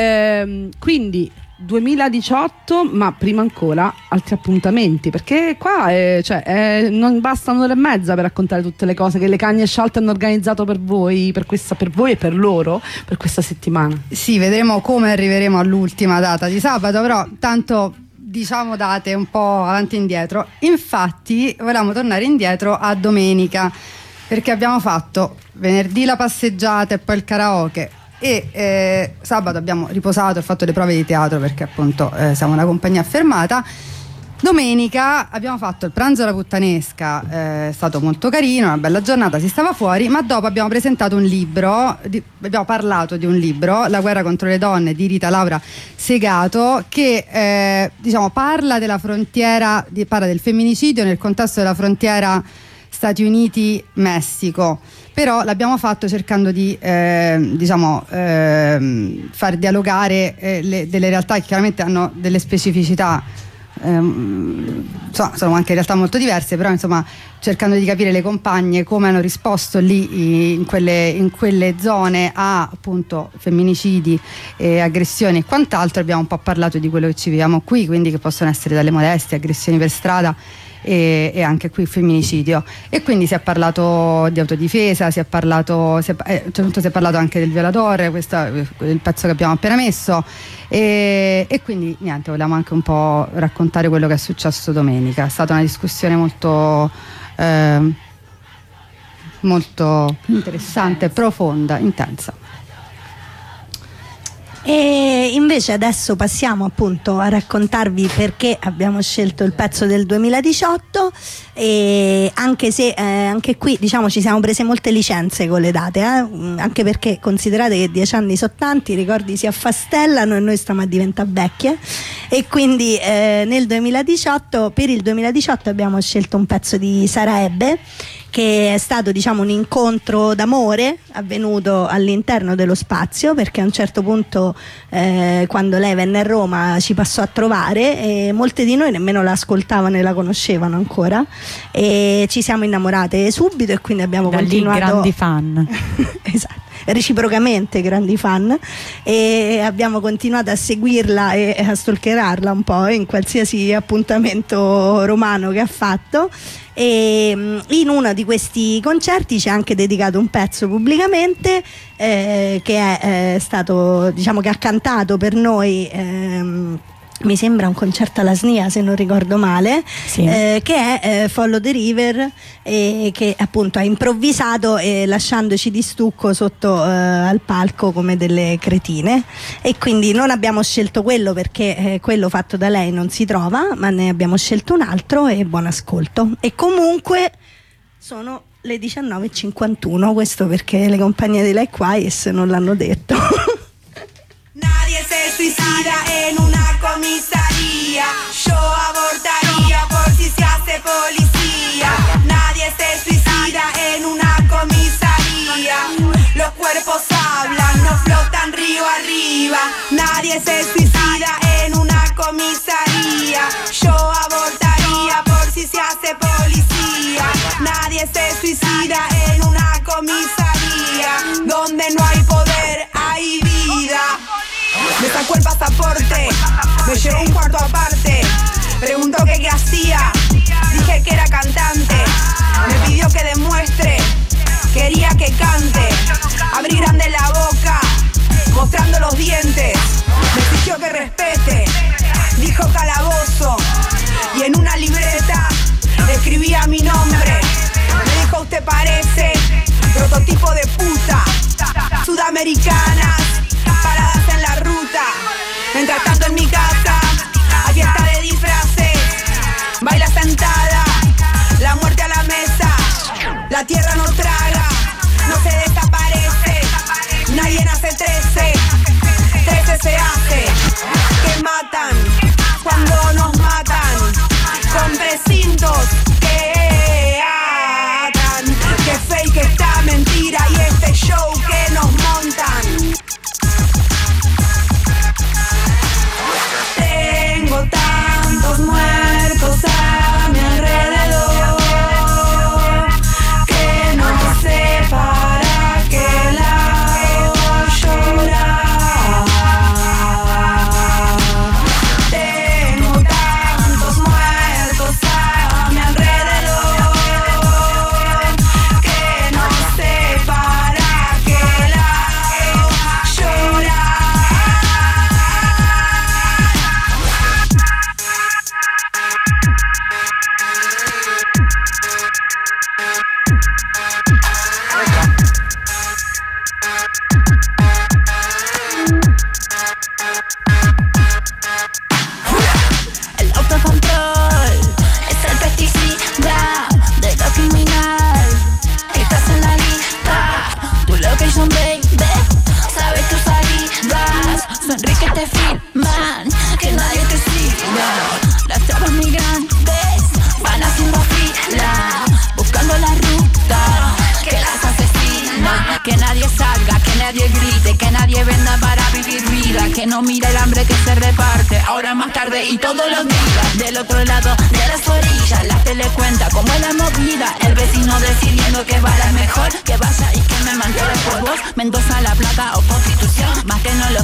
Eh, quindi duemiladiciotto, ma prima ancora altri appuntamenti, perché qua è, cioè, è, non basta un'ora e mezza per raccontare tutte le cose che le Cagne Scialte hanno organizzato per voi, per questa, per voi e per loro, per questa settimana. Sì, vedremo come arriveremo all'ultima data di sabato, però tanto diciamo date un po' avanti e indietro. Infatti volevamo tornare indietro a domenica, perché abbiamo fatto venerdì la passeggiata e poi il karaoke, e eh, sabato abbiamo riposato e fatto le prove di teatro, perché appunto eh, siamo una compagnia affermata. Domenica abbiamo fatto il pranzo alla puttanesca, eh, è stato molto carino, una bella giornata, si stava fuori, ma dopo abbiamo presentato un libro, di, abbiamo parlato di un libro, La guerra contro le donne, di Rita Laura Segato, che eh, diciamo parla della frontiera, di, parla del femminicidio nel contesto della frontiera Stati Uniti-Messico. Però l'abbiamo fatto cercando di eh, diciamo eh, far dialogare eh, le, delle realtà che chiaramente hanno delle specificità, ehm, insomma, sono anche realtà molto diverse, però insomma cercando di capire le compagne come hanno risposto lì in quelle, in quelle zone a appunto femminicidi e aggressioni e quant'altro. Abbiamo un po' parlato di quello che ci viviamo qui, quindi che possono essere dalle molestie, aggressioni per strada e, e anche qui femminicidio, e quindi si è parlato di autodifesa, si è parlato si è, eh, si è parlato anche del violatore, questo è il pezzo che abbiamo appena messo, e, e quindi niente, volevamo anche un po' raccontare quello che è successo domenica. È stata una discussione molto eh, molto interessante, profonda, intensa. E invece adesso passiamo appunto a raccontarvi perché abbiamo scelto il pezzo del duemiladiciotto, e anche se eh, anche qui diciamo ci siamo prese molte licenze con le date, eh? Anche perché considerate che dieci anni sono tanti, i ricordi si affastellano e noi stiamo a diventare vecchie, e quindi eh, nel duemiladiciotto, per il duemiladiciotto abbiamo scelto un pezzo di Sara Ebbe, che è stato diciamo un incontro d'amore avvenuto all'interno dello Spazio, perché a un certo punto eh, quando lei venne a Roma ci passò a trovare e molte di noi nemmeno la ascoltavano e la conoscevano ancora, e ci siamo innamorate subito, e quindi abbiamo da continuato. Lì grandi fan. Esatto, reciprocamente grandi fan, e abbiamo continuato a seguirla e a stalkerarla un po' in qualsiasi appuntamento romano che ha fatto, e in uno di questi concerti ci ha anche dedicato un pezzo pubblicamente, eh, che è eh, stato diciamo che ha cantato per noi, ehm, mi sembra un concerto alla S N I A se non ricordo male, sì. eh, che è eh, Follow the River, e che appunto ha improvvisato e lasciandoci di stucco sotto eh, al palco come delle cretine, e quindi non abbiamo scelto quello perché eh, quello fatto da lei non si trova, ma ne abbiamo scelto un altro, e buon ascolto. E comunque sono le diciannove e cinquantuno, questo perché le compagne di Likewise non l'hanno detto. Nadie se suicida en una comisaría. Yo abortaría por si se hace policía. Nadie se suicida en una comisaría. Los cuerpos hablan, no flotan río arriba. Nadie se suicida en una comisaría. Yo abortaría por si se hace policía. Nadie se suicida en una comisaría. Donde no hay poder, hay vida. Me sacó el pasaporte, me llevó un cuarto aparte. Preguntó que qué hacía, dije que era cantante. Me pidió que demuestre, quería que cante. Abrí grande la boca, mostrando los dientes. Me exigió que respete, dijo calabozo. Y en una libreta escribía mi nombre. Me dijo usted parece prototipo de puta. Sudamericanas, paradas en la ruta. Mientras tanto en mi casa hay fiesta de disfraces. Baila sentada, la muerte a la mesa. La tierra no traga, no se desaparece. Nadie nace trece, trece se hace. Que matan cuando nos matan, con precintos que atan. Que fake esta mentira y este show que nos montan. Tengo tantos muertos a mi alrededor que no sé para qué lado llorar. Tengo tantos muertos a mi alrededor que no sé para qué lado llorar. El autocontrol es el pesticida de lo criminal. Estás en la lista, tu location baby, sabes tus salidas. Sonríe que te filman, que nadie te siga. Las trabas migrantes van haciendo fila, buscando la ruta que las asesina. Que nadie salga, que nadie grite, que nadie venda para vivir vida. Que no mire el hambre que se reparte, ahora más tarde y todos los días. Del otro lado de las orillas, la tele cuenta cómo es la movida. El vecino decidiendo que bala es mejor, que vaya y que me mantenga por vos. Mendoza, La Plata o Constitución, más tecnología,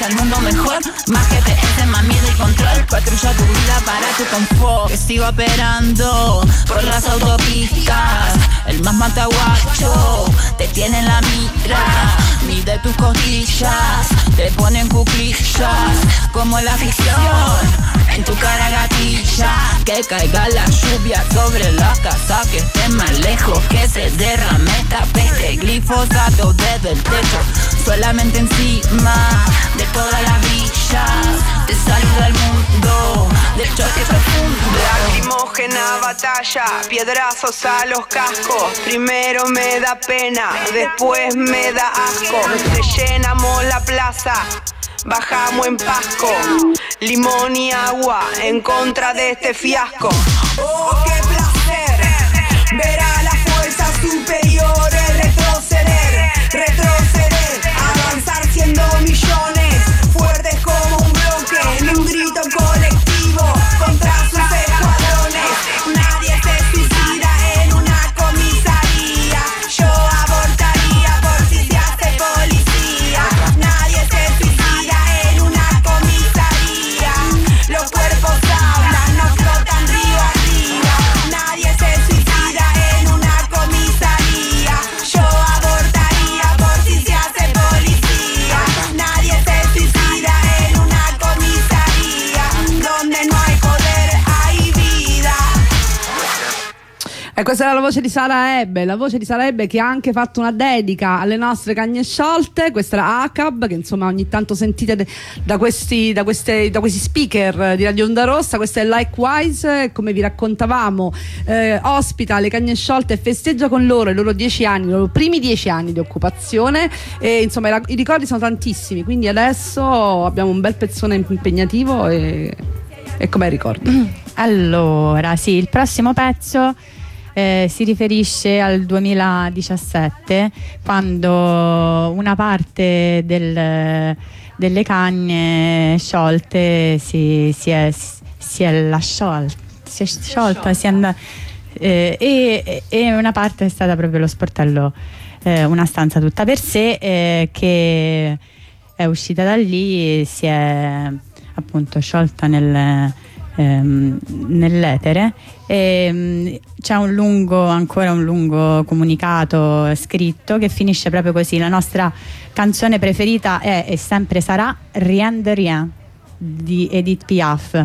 hacia el mundo mejor. Más G P S, más miedo y control. Patrulla tu vida para tu confort. Que sigo operando por las autopistas. El más mataguacho te tiene en la mira. Mide tus costillas, te ponen cuclillas. Como la ficción, en tu cara gatilla. Que caiga la lluvia sobre la casa, que esté más lejos, que se derrame esta peste. Glifosato desde el techo, solamente encima de todas las villas. Te saluda el mundo del choque profundo. Lacrimógena batalla, piedrazos a los cascos. Primero me da pena, después me da asco. Rellenamos la plaza, bajamos en Pasco. Limón y agua en contra de este fiasco. Oh, qué placer ver a las fuerzas superiores retroceder, retroceder, avanzar siendo millones, fuertes como un bloque, en un grito colectivo contra sus escuadrones. Nadie se suicida en una comisaría, yo abortaría por si se hace policía. Nadie se suicida en una comisaría, los cuerpos hablan, no flotan río arriba. Nadie se suicida en una comisaría, yo abortaría por si se hace policía. Nadie se suicida en una comisaría, donde no hay poder hay vida. E questa era la voce di Sara Ebbe, la voce di Sara Ebbe che ha anche fatto una dedica alle nostre cagne sciolte. Questa era A C A B, che insomma ogni tanto sentite de- da, questi, da, queste, da questi speaker di Radio Onda Rossa. Questa è Likewise, come vi raccontavamo, eh, ospita le cagne sciolte e festeggia con loro i loro dieci anni, i loro primi dieci anni di occupazione. E insomma i, ra- i ricordi sono tantissimi, quindi adesso abbiamo un bel pezzone impegnativo. E, e com'è il ricordo? Allora, sì, il prossimo pezzo eh, si riferisce al duemiladiciassette, quando una parte del, delle cagne sciolte si, si è, si è lasciata, si è sciolta, si è andata, eh, e, e una parte è stata proprio lo sportello, eh, una stanza tutta per sé, eh, che è uscita da lì e si è appunto sciolta nel Ehm, nell'etere. E, um, c'è un lungo, ancora un lungo comunicato scritto che finisce proprio così: la nostra canzone preferita è e sempre sarà Rien de Rien di Edith Piaf,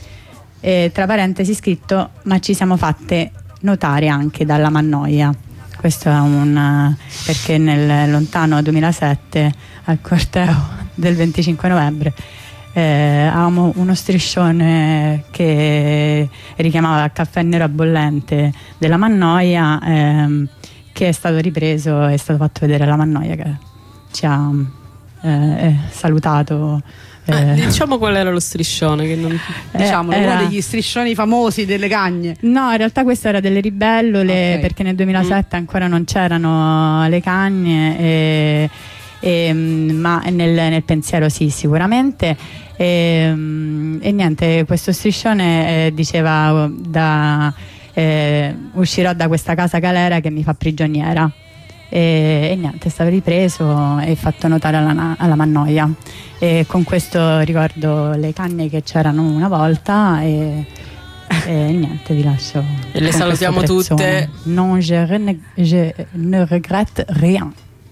e tra parentesi scritto: ma ci siamo fatte notare anche dalla Mannoia. Questo è un perché nel lontano duemilasette, al corteo del venticinque novembre, Eh, avevamo uno striscione che richiamava il caffè nero bollente della Mannoia, ehm, che è stato ripreso e è stato fatto vedere alla Mannoia, che ci ha eh, salutato. Eh, diciamo qual era lo striscione, che non... diciamo era... uno degli striscioni famosi delle cagne. No, in realtà questo era delle Ribellole, okay. Perché nel duemilasette mm. ancora non c'erano le cagne, e, e, ma nel, nel pensiero sì, sicuramente. E, e niente, questo striscione eh, diceva da, eh, uscirò da questa casa galera che mi fa prigioniera, e, e niente, è stato ripreso e fatto notare alla, alla Mannoia, e con questo ricordo le cagne che c'erano una volta, e, e niente, vi lascio e le salutiamo tutte. Non je, rene, je ne regrette rien.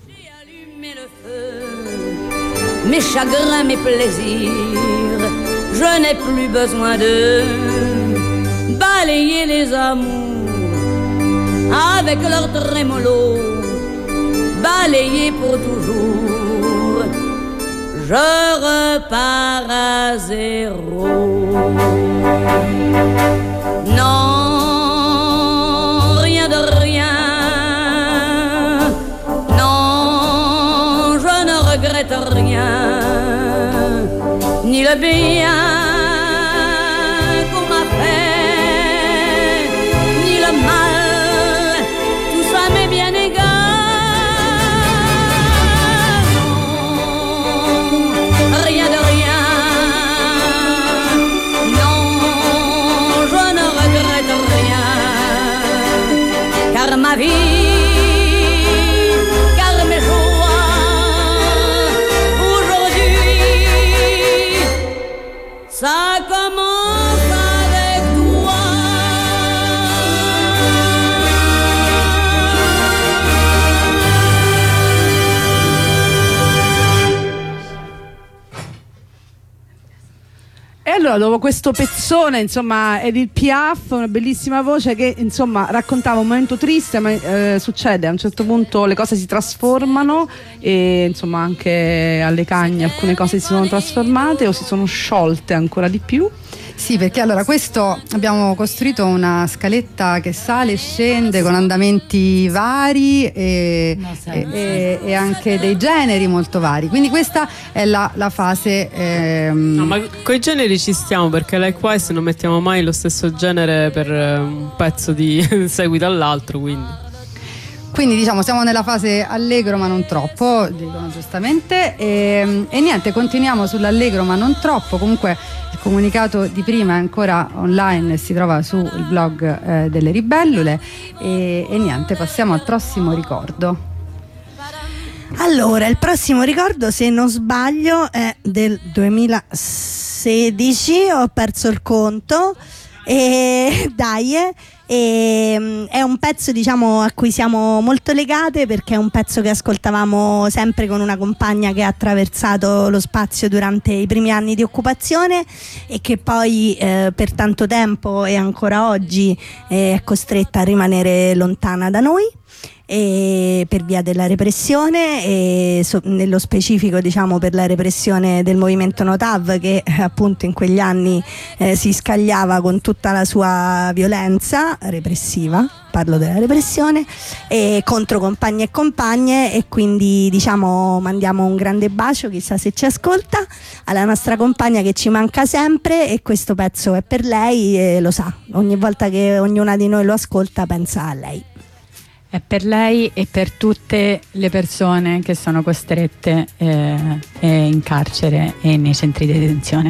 Mes chagrins, mes plaisirs, je n'ai plus besoin de balayer les amours avec leur trémolo, balayer pour toujours. Je repars à zéro. Non, rien de rien. Non, je ne regrette rien, ni le bien qu'on m'a fait, ni le mal, tout ça m'est bien égal. Non, rien de rien. Non, je ne regrette rien, car ma vie, car mes joies aujourd'hui allora dopo questo pezzone, insomma, Edith Piaf, una bellissima voce che insomma raccontava un momento triste, ma eh, succede a un certo punto, le cose si trasformano e insomma anche alle Cagne alcune cose si sono trasformate o si sono sciolte ancora di più. Sì, perché allora questo abbiamo costruito una scaletta che sale e scende con andamenti vari e, No, e, e, e anche dei generi molto vari. Quindi questa è la, la fase. Ehm... No, ma coi generi ci stiamo, perché likewise non mettiamo mai lo stesso genere per eh, un pezzo di seguito all'altro, quindi. Quindi diciamo siamo nella fase allegro ma non troppo, dicono giustamente, e, e niente, continuiamo sull'allegro ma non troppo. Comunque il comunicato di prima è ancora online, si trova sul blog eh, delle Ribellule e, e niente, passiamo al prossimo ricordo. Allora, il prossimo ricordo, se non sbaglio, è del duemilasedici, ho perso il conto, e dai, e, è un pezzo, diciamo, a cui siamo molto legate, perché è un pezzo che ascoltavamo sempre con una compagna che ha attraversato lo spazio durante i primi anni di occupazione e che poi eh, per tanto tempo e ancora oggi eh, è costretta a rimanere lontana da noi. E per via della repressione e so, nello specifico diciamo per la repressione del movimento Notav, che eh, appunto in quegli anni eh, si scagliava con tutta la sua violenza repressiva, parlo della repressione, e contro compagni e compagne, e quindi diciamo mandiamo un grande bacio, chissà se ci ascolta, alla nostra compagna che ci manca sempre, e questo pezzo è per lei e lo sa, ogni volta che ognuna di noi lo ascolta pensa a lei. È per lei e per tutte le persone che sono costrette eh, in carcere e nei centri di detenzione.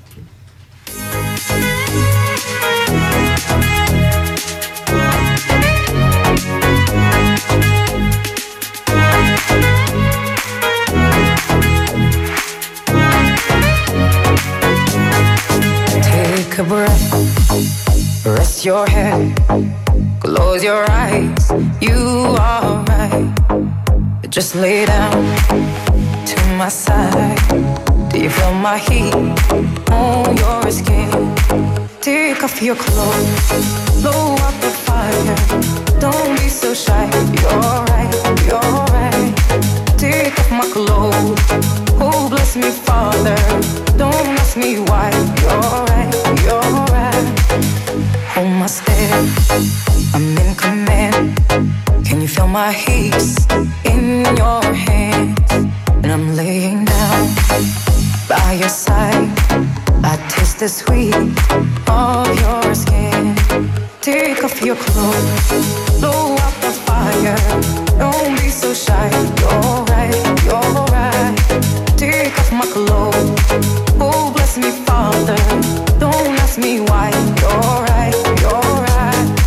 Take a breath, rest your head, close your eyes, you are right. Just lay down to my side. Do you feel my heat on your skin? Take off your clothes, blow up the fire. Don't be so shy, you're right, you're right. Take off my clothes, oh bless me Father. Don't ask me why, you're right, you're right. Hold my step, I'm in command. Can you feel my heat in your hands? And I'm laying down by your side. I taste the sweet of your skin. Take off your clothes, blow out the fire. Don't be so shy, you're right, you're right. Take off my clothes, oh bless me Father. Don't ask me why, you're right, you're right.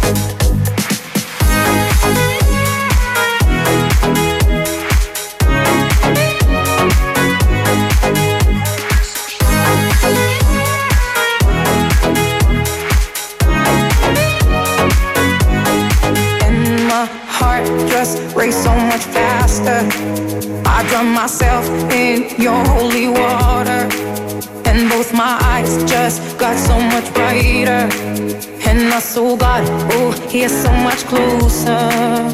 Just race so much faster. I drown myself in your holy water, and both my eyes just got so much brighter. And I saw God, oh, He is so much closer.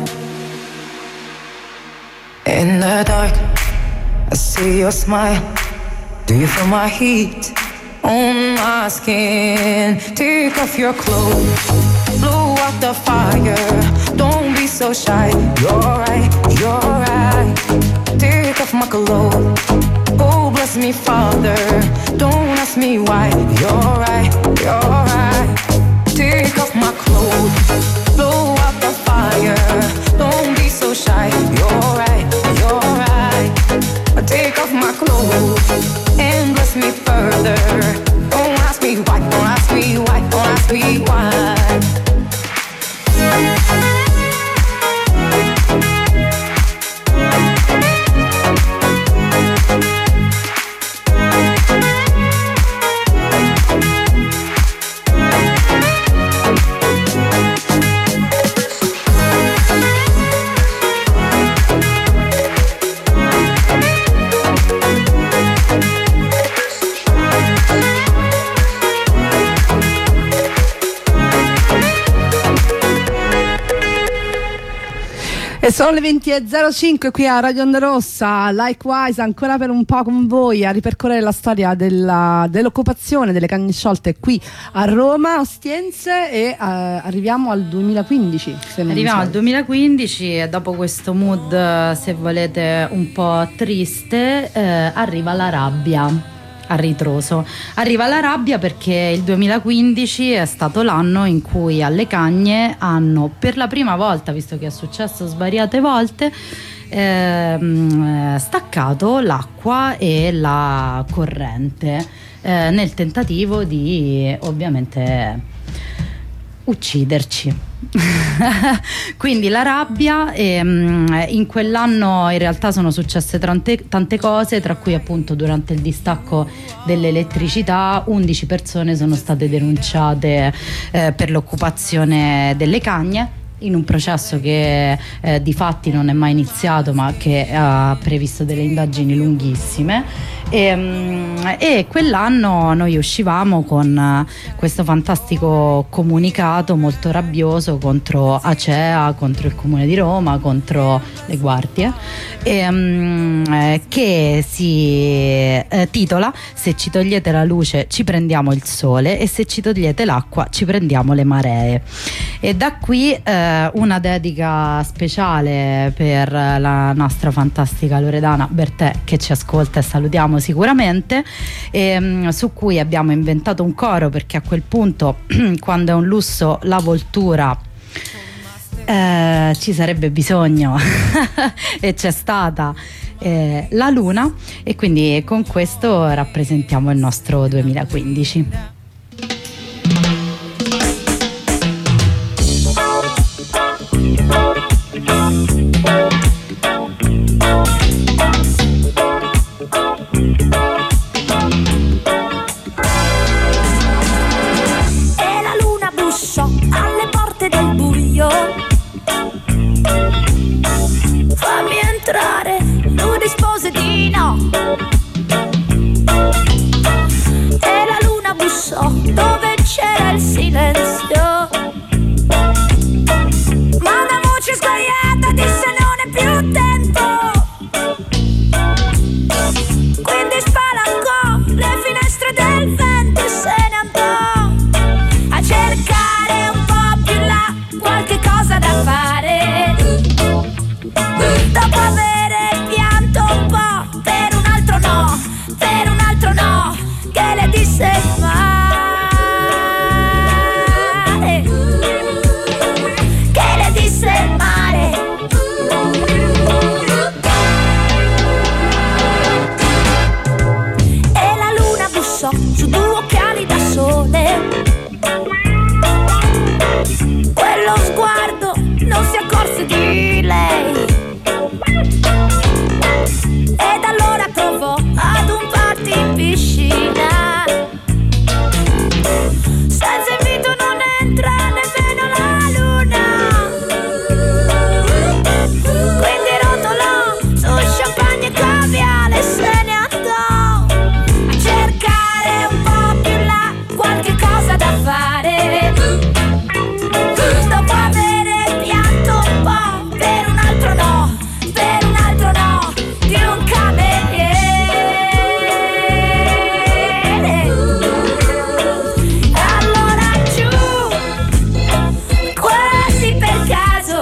In the dark, I see your smile. Do you feel my heat on my skin? Take off your clothes, blow out the fire. Don't be so shy, you're right, you're right. Take off my clothes, oh bless me Father. Don't ask me why, you're right, you're right. Take off my clothes, blow out the fire. Don't be so shy, you're right, you're right. Take off my clothes and bless me further. Don't ask me why, don't ask me why, don't ask me why. E sono le venti e zero cinque qui a Radio Onda Rossa, Likewise ancora per un po' con voi a ripercorrere la storia della, dell'occupazione delle Cagne Sciolte qui a Roma, Ostiense, e uh, arriviamo al duemilaquindici. Se non Arriviamo so. al duemilaquindici e dopo questo mood, se volete, un po' triste, eh, arriva la rabbia. A ritroso arriva la rabbia perché il duemilaquindici è stato l'anno in cui alle Cagne hanno per la prima volta, visto che è successo svariate volte, ehm, staccato l'acqua e la corrente eh, nel tentativo di ovviamente ucciderci. Quindi la rabbia, ehm, in quell'anno in realtà sono successe tante, tante cose, tra cui appunto durante il distacco dell'elettricità undici persone sono state denunciate eh, per l'occupazione delle Cagne, in un processo che eh, di fatti non è mai iniziato, ma che ha previsto delle indagini lunghissime. E, um, e quell'anno noi uscivamo con uh, questo fantastico comunicato molto rabbioso contro Acea, contro il Comune di Roma, contro le guardie, e, um, eh, che si eh, titola "Se ci togliete la luce ci prendiamo il sole e se ci togliete l'acqua ci prendiamo le maree". E da qui eh, una dedica speciale per la nostra fantastica Loredana Bertè, che ci ascolta e salutiamo sicuramente, e, su cui abbiamo inventato un coro, perché a quel punto quando è un lusso la voltura eh, ci sarebbe bisogno e c'è stata eh, la luna, e quindi con questo rappresentiamo il nostro duemilaquindici. E la luna bussò alle porte del buio. Fammi entrare, lui rispose di no. E la luna bussò dove c'era il silenzio. Ma una voce sguaiata disse non è più tempo. Quindi spalancò le finestre del vento e se ne andò a cercare un po' più là qualche cosa da fare. Dopo avere pianto un po' per un altro no, per un altro no, che le disse mare, che le disse mare. E la luna bussò su due occhiali da sole. Quello sguardo non si accorse di lei. Ed allora provò ad un party in piscina. Senza invito non entra nemmeno la luna. Quindi rotolò su champagne e caviale e se ne andò a cercare un po' più là qualche cosa da fare. Dopo avere pianto un po' per un altro no, per un altro no, di un cameriere. Allora giù, quasi per caso,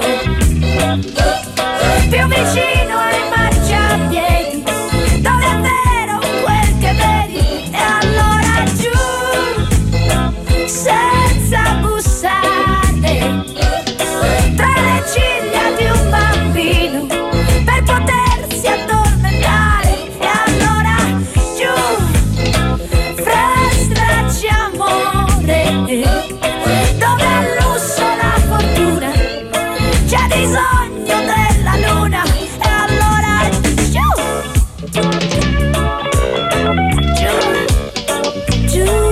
più vicino ai marciapiedi, dove è vero quel che vedi. E allora giù, senza bussare, tra le ciglia di un bambino, per potersi addormentare. E allora giù, fra stracci amore, dove al lusso la fortuna c'è bisogno della luna. E allora giù, giù, giù.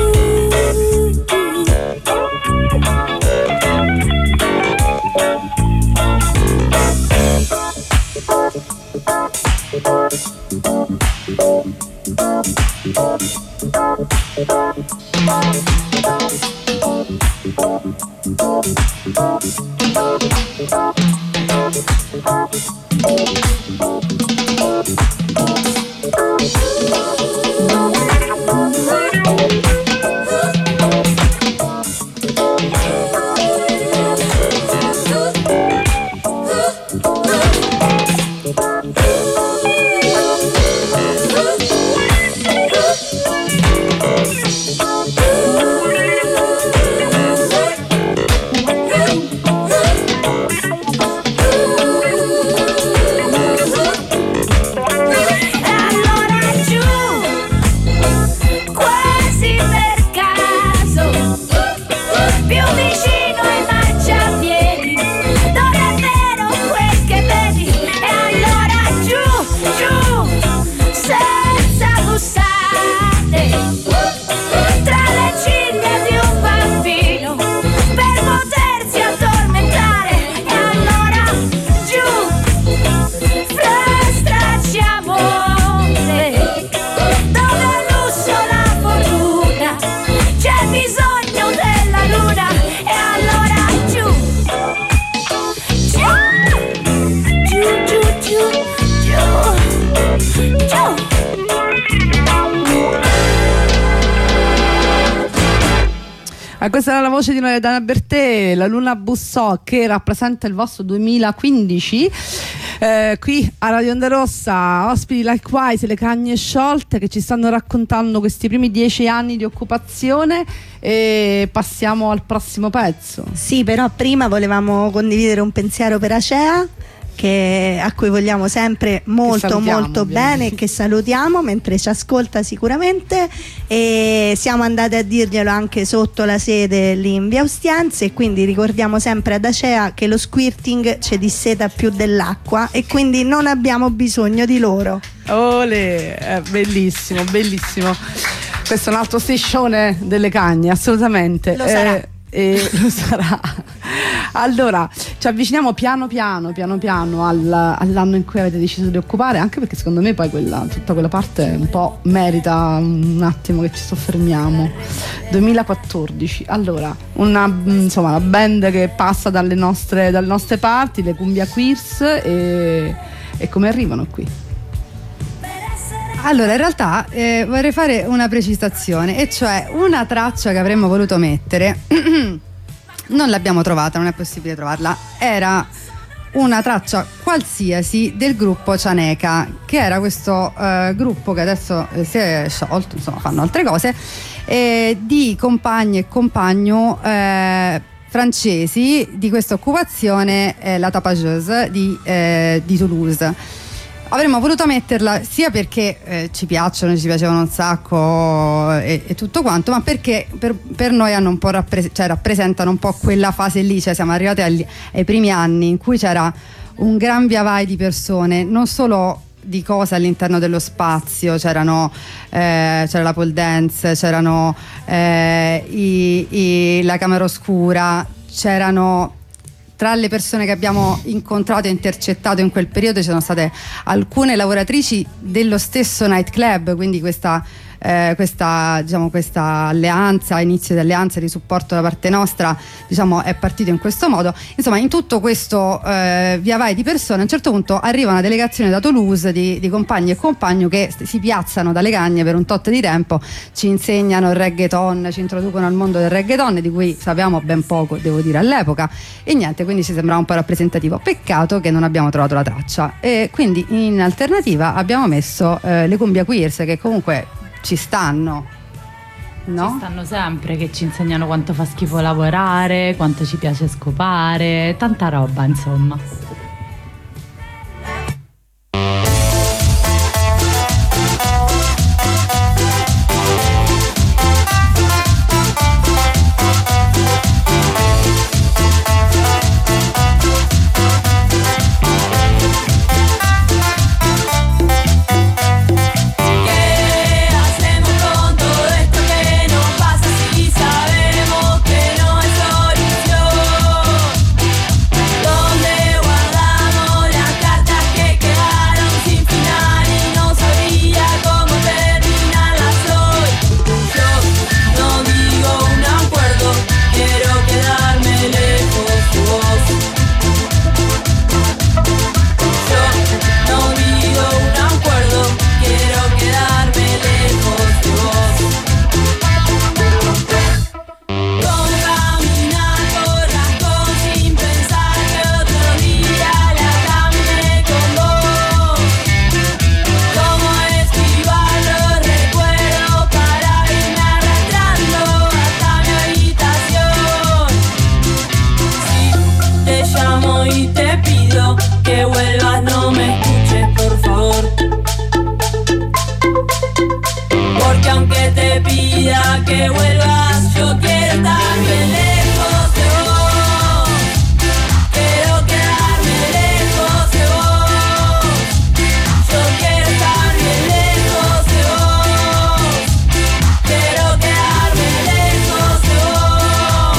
Ah, questa era la voce di Loredana Bertè, La Luna bussò, che rappresenta il vostro duemilaquindici. Eh, qui a Radio Onda Rossa, ospiti Likewise, le cagne sciolte, che ci stanno raccontando questi primi dieci anni di occupazione, e passiamo al prossimo pezzo. Sì, però prima volevamo condividere un pensiero per Acea, che, a cui vogliamo sempre molto molto ovviamente. bene, che salutiamo mentre ci ascolta sicuramente, e siamo andate a dirglielo anche sotto la sede lì in via Ostiense, e quindi ricordiamo sempre ad Acea che lo squirting ci disseta più dell'acqua e quindi non abbiamo bisogno di loro. Ole, è bellissimo, bellissimo. Questo è un altro striscione delle cagne, assolutamente. Lo sarà. Eh, e lo sarà. Allora, ci avviciniamo piano piano, piano piano al, all'anno in cui avete deciso di occupare, anche perché secondo me poi quella, tutta quella parte un po' merita un attimo che ci soffermiamo. duemilaquattordici. Allora, una, insomma, una band che passa dalle nostre, dalle nostre parti, le Cumbia Queers, e, e come arrivano qui? Allora, in realtà eh, vorrei fare una precisazione, e cioè una traccia che avremmo voluto mettere non l'abbiamo trovata, non è possibile trovarla. Era una traccia qualsiasi del gruppo Cianeca, che era questo eh, gruppo che adesso eh, si è sciolto, insomma fanno altre cose, eh, di compagni e compagno eh, francesi di questa occupazione, eh, la Tapageuse di, eh, di Toulouse. Avremmo voluto metterla sia perché eh, ci piacciono, ci piacevano un sacco e, e tutto quanto, ma perché per, per noi hanno un po' rappres- cioè rappresentano un po' quella fase lì, cioè siamo arrivati agli, ai primi anni in cui c'era un gran via vai di persone, non solo di cose all'interno dello spazio, c'erano eh, c'era la pole dance, c'erano eh, i, i, la camera oscura, c'erano, tra le persone che abbiamo incontrato e intercettato in quel periodo ci sono state alcune lavoratrici dello stesso nightclub, quindi questa eh, questa, diciamo, questa alleanza, inizio di alleanza, di supporto da parte nostra, diciamo, è partito in questo modo. Insomma, in tutto questo eh, via vai di persone, a un certo punto arriva una delegazione da Toulouse di, di compagni e compagno che si piazzano dalle cagne per un tot di tempo, ci insegnano il reggaeton, ci introducono al mondo del reggaeton, di cui sapevamo ben poco, devo dire, all'epoca, e niente, quindi ci sembrava un po' rappresentativo. Peccato che non abbiamo trovato la traccia, e quindi in alternativa abbiamo messo eh, le Cumbia Queers, che comunque ci stanno, no? Ci stanno sempre, che ci insegnano quanto fa schifo lavorare, quanto ci piace scopare, tanta roba, insomma. Donde pida que vuelvas, yo quiero estar bien lejos de vos. Quiero quedarme lejos de vos. Yo quiero estar bien lejos de vos. Quiero quedarme lejos de vos.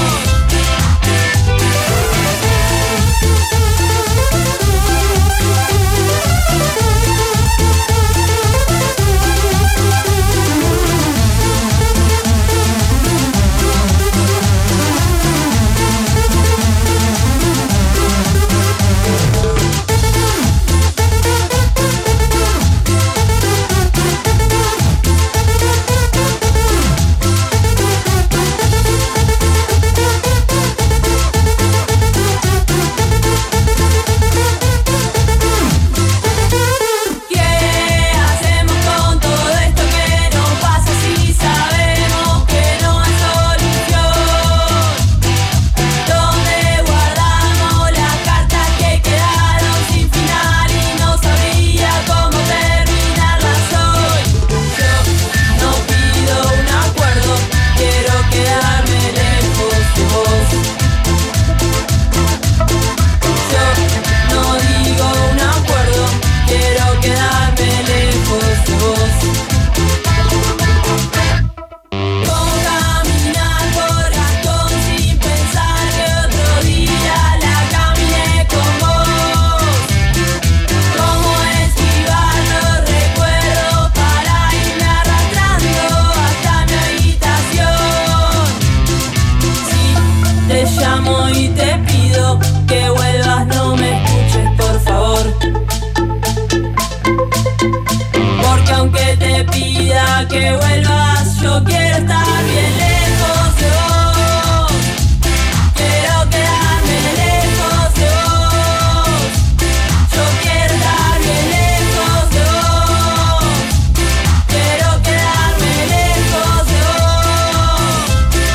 ¿Qué hacemos con todo esto que nos pasa si sabemos que no hay solución? ¿Dónde guardamos las cartas que quedaron sin final y no sabía cómo terminarlas hoy? Yo no pido un acuerdo, quiero quedarme lejos de vos. Yo no digo un acuerdo, quiero quedarme lejos de vos. Como caminar por Gastón sin pensar que otro día la caminé con vos. Como esquivar los recuerdos para irme arrastrando hasta mi habitación. Si te llamo y te pido que vuelvas, no me escuches por favor. Porque aunque te pida que vuelvas, yo quiero estar bien lejos de vos. Quiero quedarme lejos de vos. Yo quiero estar bien lejos de vos. Quiero quedarme lejos de vos.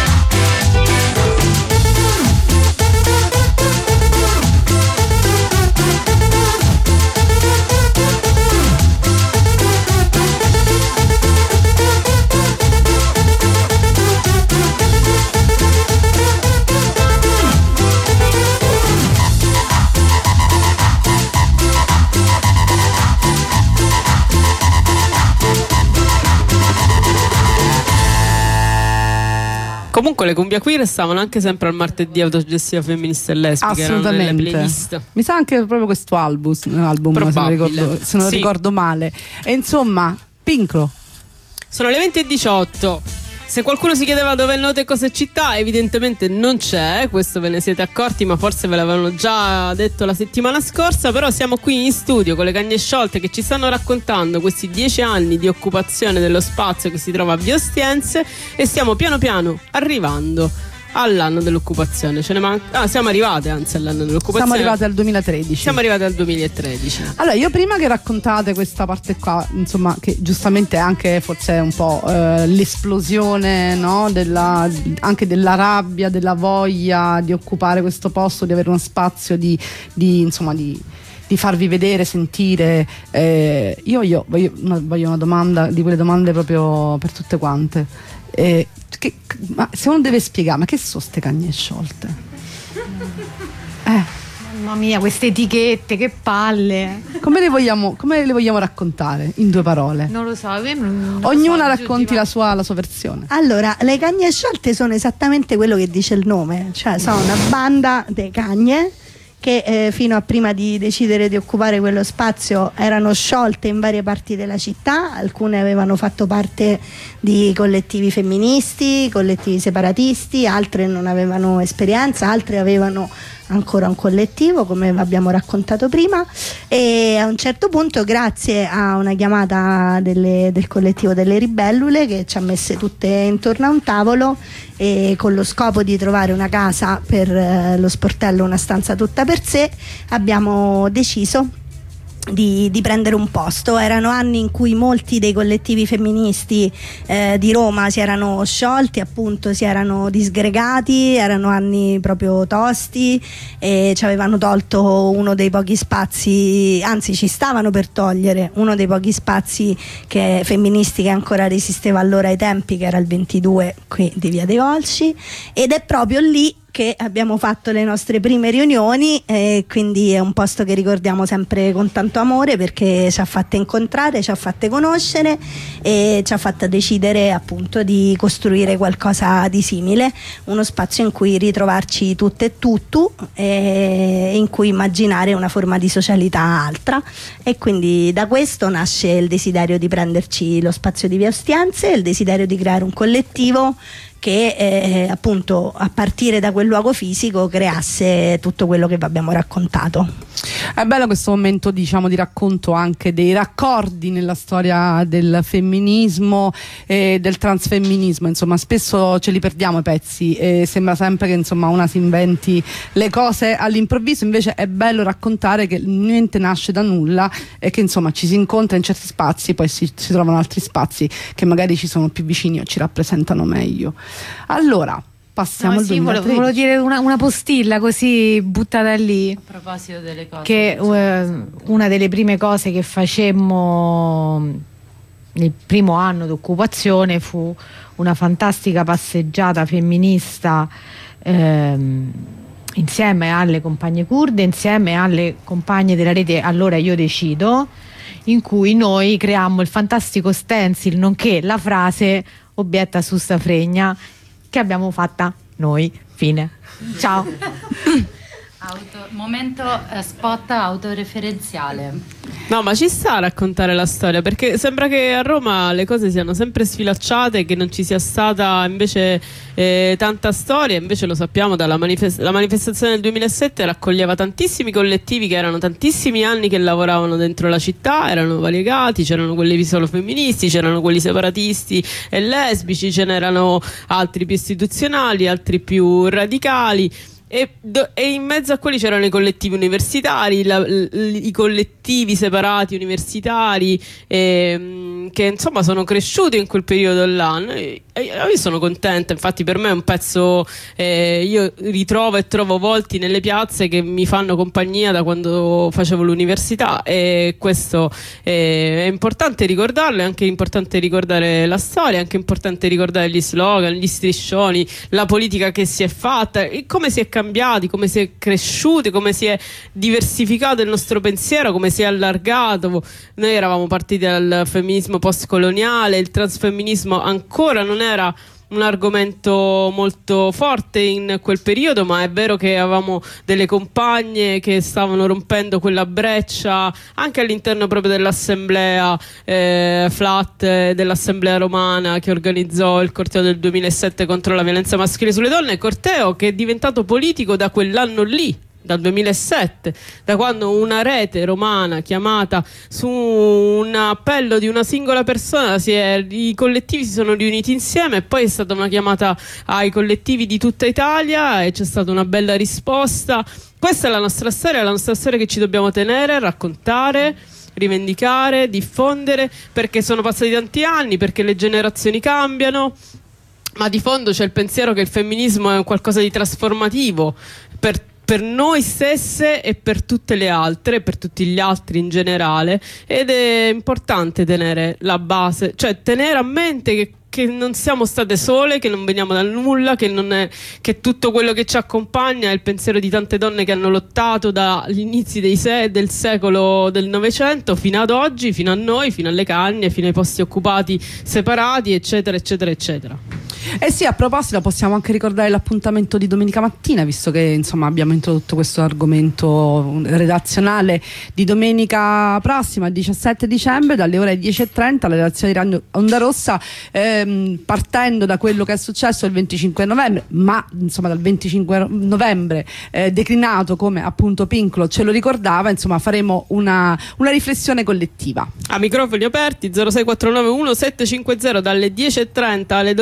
Comunque le cumbia qui restavano anche sempre al martedì autogestiva femminista e lesbica, erano nelle Assolutamente. playlist. Mi sa anche proprio questo album, album se non Probabile. ricordo, se non Sì. ricordo male. E insomma, Pincro. Sono le venti e diciotto. Se qualcuno si chiedeva dove è Note Cose Città, evidentemente non c'è, questo ve ne siete accorti, ma forse ve l'avevano già detto la settimana scorsa. Però siamo qui in studio con le Cagne Sciolte che ci stanno raccontando questi dieci anni di occupazione dello spazio che si trova a Via Ostiense, e stiamo piano piano arrivando all'anno dell'occupazione. Ce ne manca. Ah, siamo arrivate anzi all'anno dell'occupazione. Siamo arrivati al duemilatredici. Siamo arrivati al duemilatredici. Allora, io prima che raccontate questa parte qua, insomma, che giustamente è anche forse è un po' eh, l'esplosione, no? Della, anche della rabbia, della voglia di occupare questo posto, di avere uno spazio, di, di insomma, di, di farvi vedere, sentire. Eh, io, io voglio, una, voglio una domanda, di quelle domande proprio per tutte quante. Eh, che, ma se uno deve spiegare, ma che sono ste cagne sciolte? Eh. Mamma mia, queste etichette, che palle. Come le vogliamo, come le vogliamo raccontare in due parole? Non lo so, io non, non Ognuna lo so, racconti giusti, la sua, la sua versione. Allora, le cagne sciolte sono esattamente quello che dice il nome, cioè sono una banda di cagne che eh, fino a prima di decidere di occupare quello spazio erano sciolte in varie parti della città. Alcune avevano fatto parte di collettivi femministi, collettivi separatisti, altre non avevano esperienza, altre avevano ancora un collettivo, come abbiamo raccontato prima, e a un certo punto, grazie a una chiamata delle, del collettivo delle Ribellule, che ci ha messe tutte intorno a un tavolo e con lo scopo di trovare una casa per eh, lo sportello, una stanza tutta per sé, abbiamo deciso Di, di prendere un posto. Erano anni in cui molti dei collettivi femministi eh, di Roma si erano sciolti, appunto si erano disgregati, erano anni proprio tosti e ci avevano tolto uno dei pochi spazi, anzi ci stavano per togliere uno dei pochi spazi che, femministi che ancora resisteva allora ai tempi, che era il ventidue qui di Via dei Volsci, ed è proprio lì che abbiamo fatto le nostre prime riunioni, e quindi è un posto che ricordiamo sempre con tanto amore, perché ci ha fatte incontrare, ci ha fatte conoscere e ci ha fatto decidere appunto di costruire qualcosa di simile, uno spazio in cui ritrovarci tutte e tutto, e in cui immaginare una forma di socialità altra, e quindi da questo nasce il desiderio di prenderci lo spazio di Via Ostiense, il desiderio di creare un collettivo che eh, appunto a partire da quel luogo fisico creasse tutto quello che vi abbiamo raccontato. È bello questo momento, diciamo, di racconto anche dei raccordi nella storia del femminismo e del transfemminismo, insomma spesso ce li perdiamo i pezzi e sembra sempre che insomma una si inventi le cose all'improvviso, invece è bello raccontare che niente nasce da nulla e che insomma ci si incontra in certi spazi, poi si, si trovano altri spazi che magari ci sono più vicini o ci rappresentano meglio. Allora passiamo no, al sì, duemilatredici. volevo, volevo dire una, una postilla così buttata lì, a proposito delle cose che uh, una delle prime cose che facemmo nel primo anno d'occupazione fu una fantastica passeggiata femminista ehm, insieme alle compagne kurde, insieme alle compagne della rete Allora Io Decido, in cui noi creammo il fantastico stencil nonché la frase "obietta su sta fregna", che abbiamo fatta noi. Fine. Ciao. Auto, momento eh, spot autoreferenziale. No, ma ci sta a raccontare la storia, perché sembra che a Roma le cose siano sempre sfilacciate, che non ci sia stata invece eh, tanta storia. Invece lo sappiamo dalla manifest- la manifestazione del duemilasette raccoglieva tantissimi collettivi che erano tantissimi anni che lavoravano dentro la città, erano variegati, c'erano quelli solo femministi, c'erano quelli separatisti e lesbici, ce n'erano altri più istituzionali, altri più radicali. E, do, e in mezzo a quelli c'erano i collettivi universitari, la, l, i collettivi separati universitari, e, che insomma sono cresciuti in quel periodo là. E, e io sono contenta, infatti per me è un pezzo, eh, io ritrovo e trovo volti nelle piazze che mi fanno compagnia da quando facevo l'università, e questo eh, è importante ricordarlo, è anche importante ricordare la storia, è anche importante ricordare gli slogan, gli striscioni, la politica che si è fatta e come si è cambiati, come si è cresciuti, come si è diversificato il nostro pensiero, come si è allargato. Noi eravamo partiti dal femminismo postcoloniale, il transfemminismo ancora non era un argomento molto forte in quel periodo, ma è vero che avevamo delle compagne che stavano rompendo quella breccia anche all'interno proprio dell'assemblea eh, Flat, eh, dell'assemblea romana che organizzò il corteo del duemilasette contro la violenza maschile sulle donne, corteo che è diventato politico da quell'anno lì, dal duemilasette, da quando una rete romana chiamata su un appello di una singola persona si è, i collettivi si sono riuniti insieme, e poi è stata una chiamata ai collettivi di tutta Italia e c'è stata una bella risposta. Questa è la nostra storia, la nostra storia che ci dobbiamo tenere, raccontare, rivendicare, diffondere, perché sono passati tanti anni, perché le generazioni cambiano, ma di fondo c'è il pensiero che il femminismo è un qualcosa di trasformativo per per noi stesse e per tutte le altre, per tutti gli altri in generale, ed è importante tenere la base, cioè tenere a mente che che non siamo state sole, che non veniamo dal nulla, che, non è, che tutto quello che ci accompagna è il pensiero di tante donne che hanno lottato dagli inizi dei se- del secolo del Novecento fino ad oggi, fino a noi, fino alle cagne, fino ai posti occupati separati, eccetera, eccetera, eccetera. Eh sì, a proposito possiamo anche ricordare l'appuntamento di domenica mattina, visto che insomma abbiamo introdotto questo argomento redazionale di domenica prossima, il diciassette dicembre, dalle ore dieci e trenta, la redazione di Radio Onda Rossa, ehm, partendo da quello che è successo il venticinque novembre, ma insomma dal venticinque novembre eh, declinato come appunto Pinklo ce lo ricordava, insomma faremo una, una riflessione collettiva. A microfoni aperti, zero sei quattro nove uno sette cinque zero dalle dieci e trenta alle dodici e trenta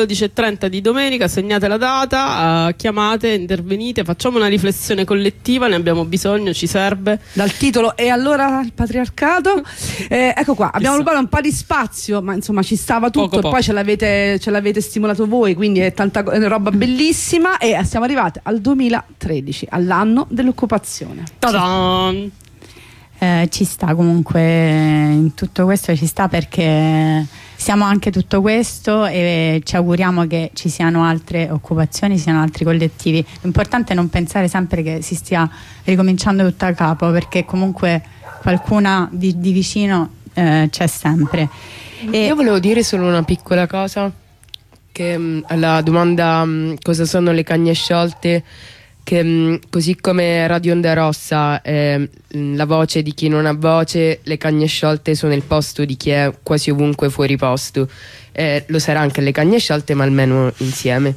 trenta di domenica, segnate la data, uh, chiamate, intervenite, facciamo una riflessione collettiva, ne abbiamo bisogno, ci serve. Dal titolo E allora il patriarcato? Eh, ecco qua, abbiamo rubato un po' di spazio, ma insomma ci stava tutto, Poco, e poi poco. ce l'avete, ce l'avete stimolato voi, quindi è tanta co- è roba bellissima, e siamo arrivati al duemilatredici, all'anno dell'occupazione. Ta-dan! Eh, ci sta comunque in tutto questo, ci sta perché siamo anche tutto questo e ci auguriamo che ci siano altre occupazioni, ci siano altri collettivi. L'importante è non pensare sempre che si stia ricominciando tutto da capo, perché comunque qualcuna di, di vicino eh, c'è sempre. E io volevo dire solo una piccola cosa, che mh, alla domanda mh, cosa sono le cagne sciolte, che mh, così come Radio Onda Rossa è mh, la voce di chi non ha voce, le cagne sciolte sono il posto di chi è quasi ovunque fuori posto. Eh, lo sarà anche le cagne sciolte, ma almeno insieme.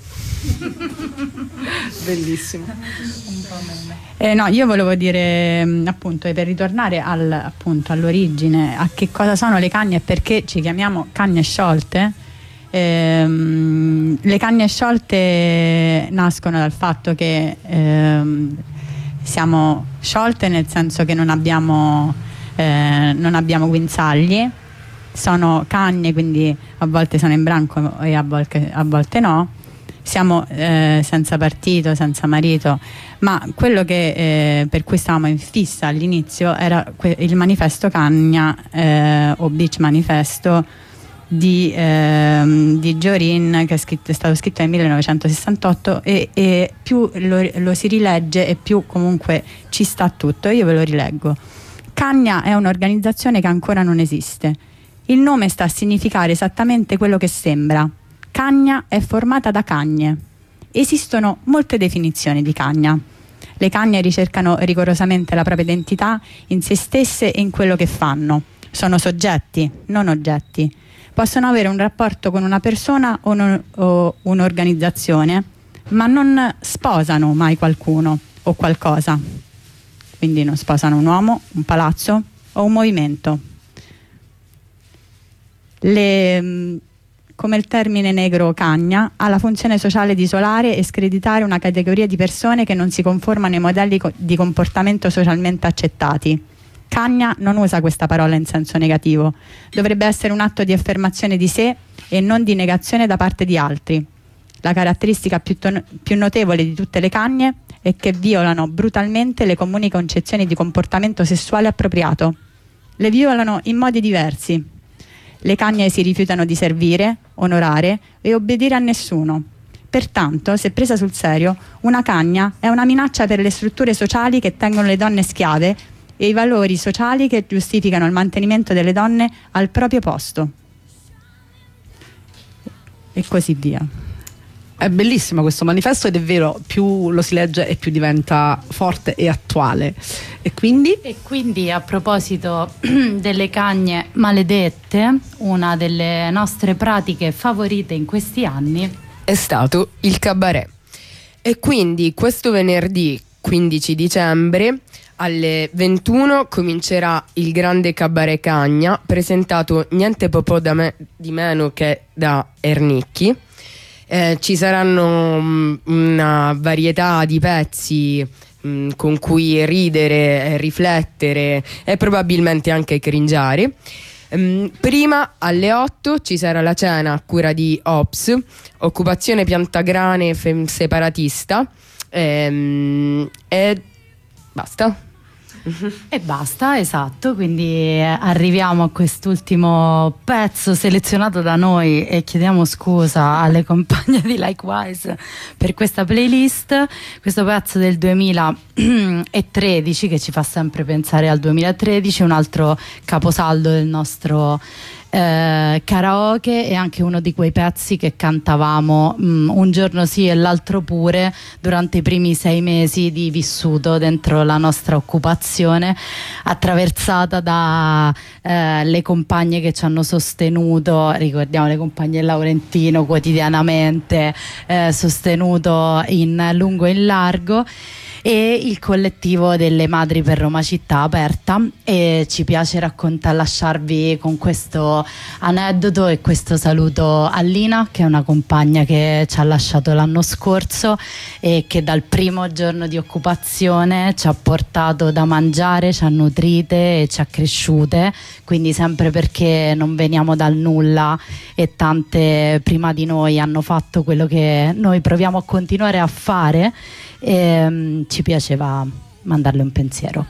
Bellissimo. Eh, no, io volevo dire mh, appunto, e per ritornare al, appunto, all'origine, a che cosa sono le cagne e perché ci chiamiamo cagne sciolte. Ehm, le cagne sciolte nascono dal fatto che ehm, siamo sciolte, nel senso che non abbiamo, eh, non abbiamo guinzagli, sono cagne, quindi a volte sono in branco e a volte, a volte no. Siamo eh, senza partito, senza marito, ma quello che, eh, per cui stavamo in fissa all'inizio era que- il manifesto Cagna eh, o Beach Manifesto di, ehm, di Giorin, che è, scritto, è stato scritto nel millenovecentosessantotto, e, e più lo, lo si rilegge e più comunque ci sta tutto. Io ve lo rileggo. Cagna è un'organizzazione che ancora non esiste. Il nome sta a significare esattamente quello che sembra. Cagna è formata da cagne. Esistono molte definizioni di cagna. Le cagne ricercano rigorosamente la propria identità in se stesse e in quello che fanno. Sono soggetti, non oggetti. Possono avere un rapporto con una persona o, no, o un'organizzazione, ma non sposano mai qualcuno o qualcosa. Quindi non sposano un uomo, un palazzo o un movimento. Le... come il termine negro cagna, ha la funzione sociale di isolare e screditare una categoria di persone che non si conformano ai modelli co- di comportamento socialmente accettati. Cagna non usa questa parola in senso negativo, dovrebbe essere un atto di affermazione di sé e non di negazione da parte di altri. La caratteristica più, ton- più notevole di tutte le cagne è che violano brutalmente le comuni concezioni di comportamento sessuale appropriato. Le violano in modi diversi. Le cagne si rifiutano di servire, onorare e obbedire a nessuno. Pertanto, se presa sul serio, una cagna è una minaccia per le strutture sociali che tengono le donne schiave e i valori sociali che giustificano il mantenimento delle donne al proprio posto. E così via. È bellissimo questo manifesto, ed è vero, più lo si legge e più diventa forte e attuale. E quindi? E quindi, a proposito delle cagne maledette, una delle nostre pratiche favorite in questi anni è stato il cabaret. E quindi questo venerdì quindici dicembre alle ventuno comincerà il grande cabaret Cagna, presentato niente po' po' da me, di meno che da Ernicchi. Eh, ci saranno mh, una varietà di pezzi mh, con cui ridere, riflettere e probabilmente anche cringiare. Um, prima alle otto ci sarà la cena a cura di Ops, Occupazione Piantagrane Fem Separatista, ehm, e basta. E basta, esatto, quindi arriviamo a quest'ultimo pezzo selezionato da noi e chiediamo scusa alle compagne di Likewise per questa playlist. Questo pezzo del duemilatredici che ci fa sempre pensare al duemilatredici, un altro caposaldo del nostro eh, karaoke, e anche uno di quei pezzi che cantavamo mh, un giorno sì e l'altro pure durante i primi sei mesi di vissuto dentro la nostra occupazione, attraversata da eh, le compagne che ci hanno sostenuto. Ricordiamo le compagne del Laurentino, quotidianamente eh, sostenuto in lungo e in largo. e il collettivo delle Madri per Roma Città Aperta, e ci piace raccontare, lasciarvi con questo aneddoto e questo saluto a Lina, che è una compagna che ci ha lasciato l'anno scorso e che dal primo giorno di occupazione ci ha portato da mangiare, ci ha nutrite e ci ha cresciute, quindi sempre perché non veniamo dal nulla e tante prima di noi hanno fatto quello che noi proviamo a continuare a fare, e um, ci piaceva mandarle un pensiero.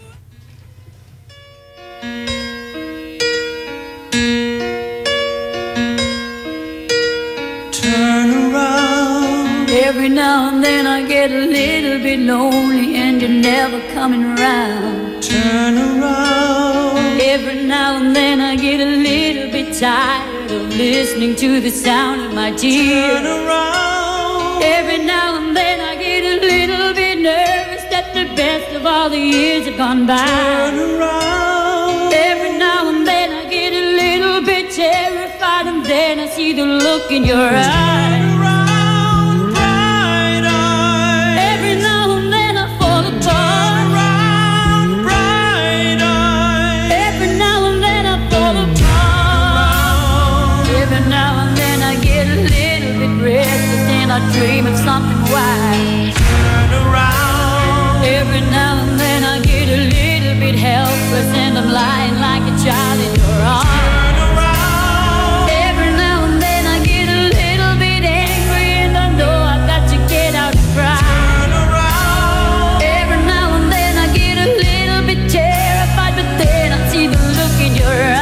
Turn around. Every now and then I get a little bit lonely and you're never coming around. Turn around. Every now and then I get a little bit tired of listening to the sound of my tears. Turn around. Every now and then I get a little bit nervous that the best of all the years have gone by. Turn around. Every now and then I get a little bit terrified, and then I see the look in your eyes. Turn around, bright eyes. Every now and then I fall apart. Turn around, bright eyes. Every now and then I fall apart. Every now and then I get a little bit restless and I dream of something wise. Turn around. Every now and then I get a little bit helpless and I'm lying like a child in your arms. Turn around. Every now and then I get a little bit angry and I know I've got to get out and cry. Turn around. Every now and then I get a little bit terrified, but then I see the look in your eyes.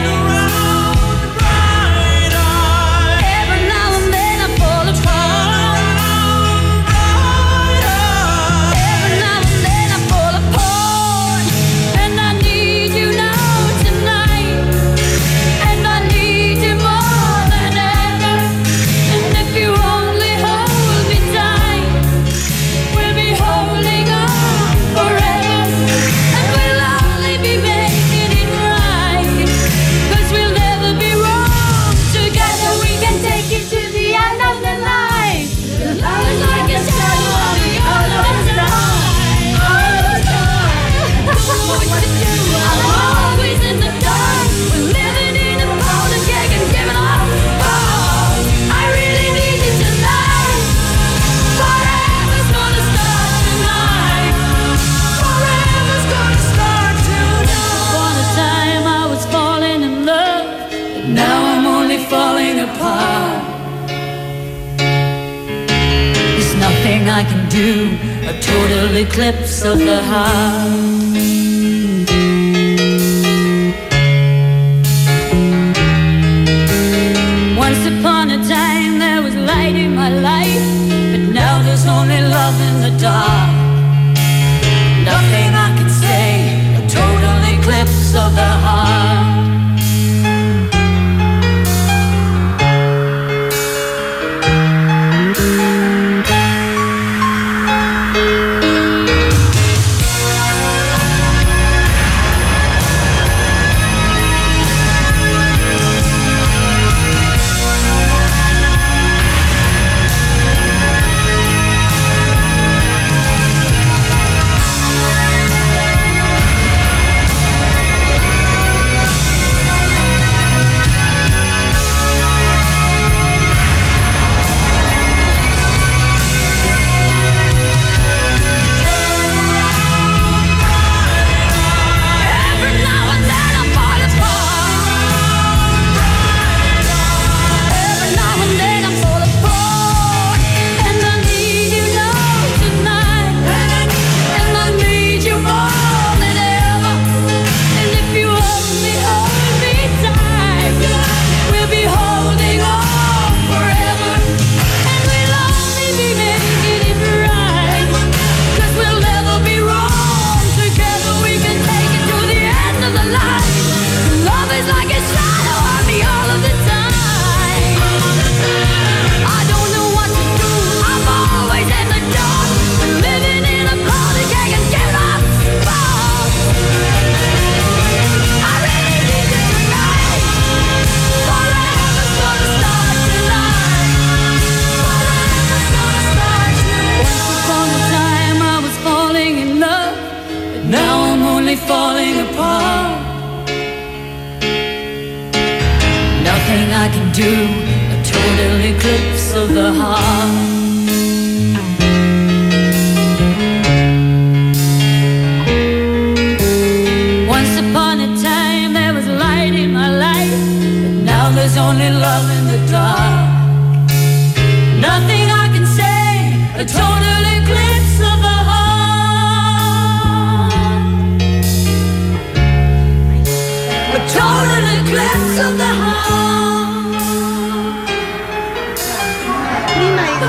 I can do a total eclipse of the heart. Once upon a time there was light in my life, but now there's only love in the dark. Nothing I can say, a total eclipse of the heart. to a total eclipse of the heart. Once upon a time there was light in my life, but now there's only love in the dark. Nothing I can say, a total eclipse of the heart. A total eclipse of the heart. Prima il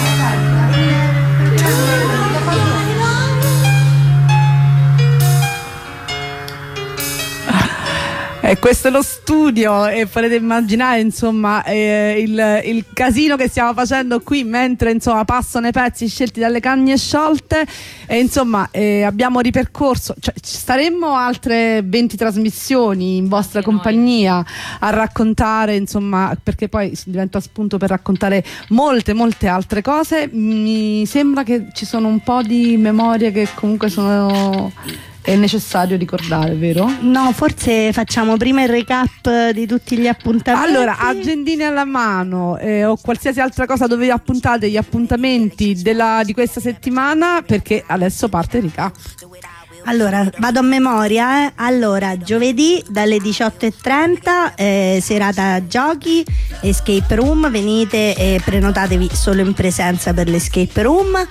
E questo è lo studio e potete immaginare insomma eh, il, il casino che stiamo facendo qui mentre insomma passano i pezzi scelti dalle Cagne Sciolte e insomma eh, abbiamo ripercorso, cioè ci staremmo altre venti trasmissioni in vostra compagnia a raccontare insomma, perché poi diventa spunto per raccontare molte molte altre cose. Mi sembra che ci sono un po' di memorie che comunque sono è necessario ricordare, vero? No, forse facciamo prima il recap di tutti gli appuntamenti. Allora, agendine alla mano eh, o qualsiasi altra cosa dove appuntate gli appuntamenti della, di questa settimana, perché adesso parte il recap. Allora, vado a memoria, eh. Allora, giovedì dalle diciotto e trenta eh, serata giochi, escape room, venite e prenotatevi solo in presenza per l'escape room.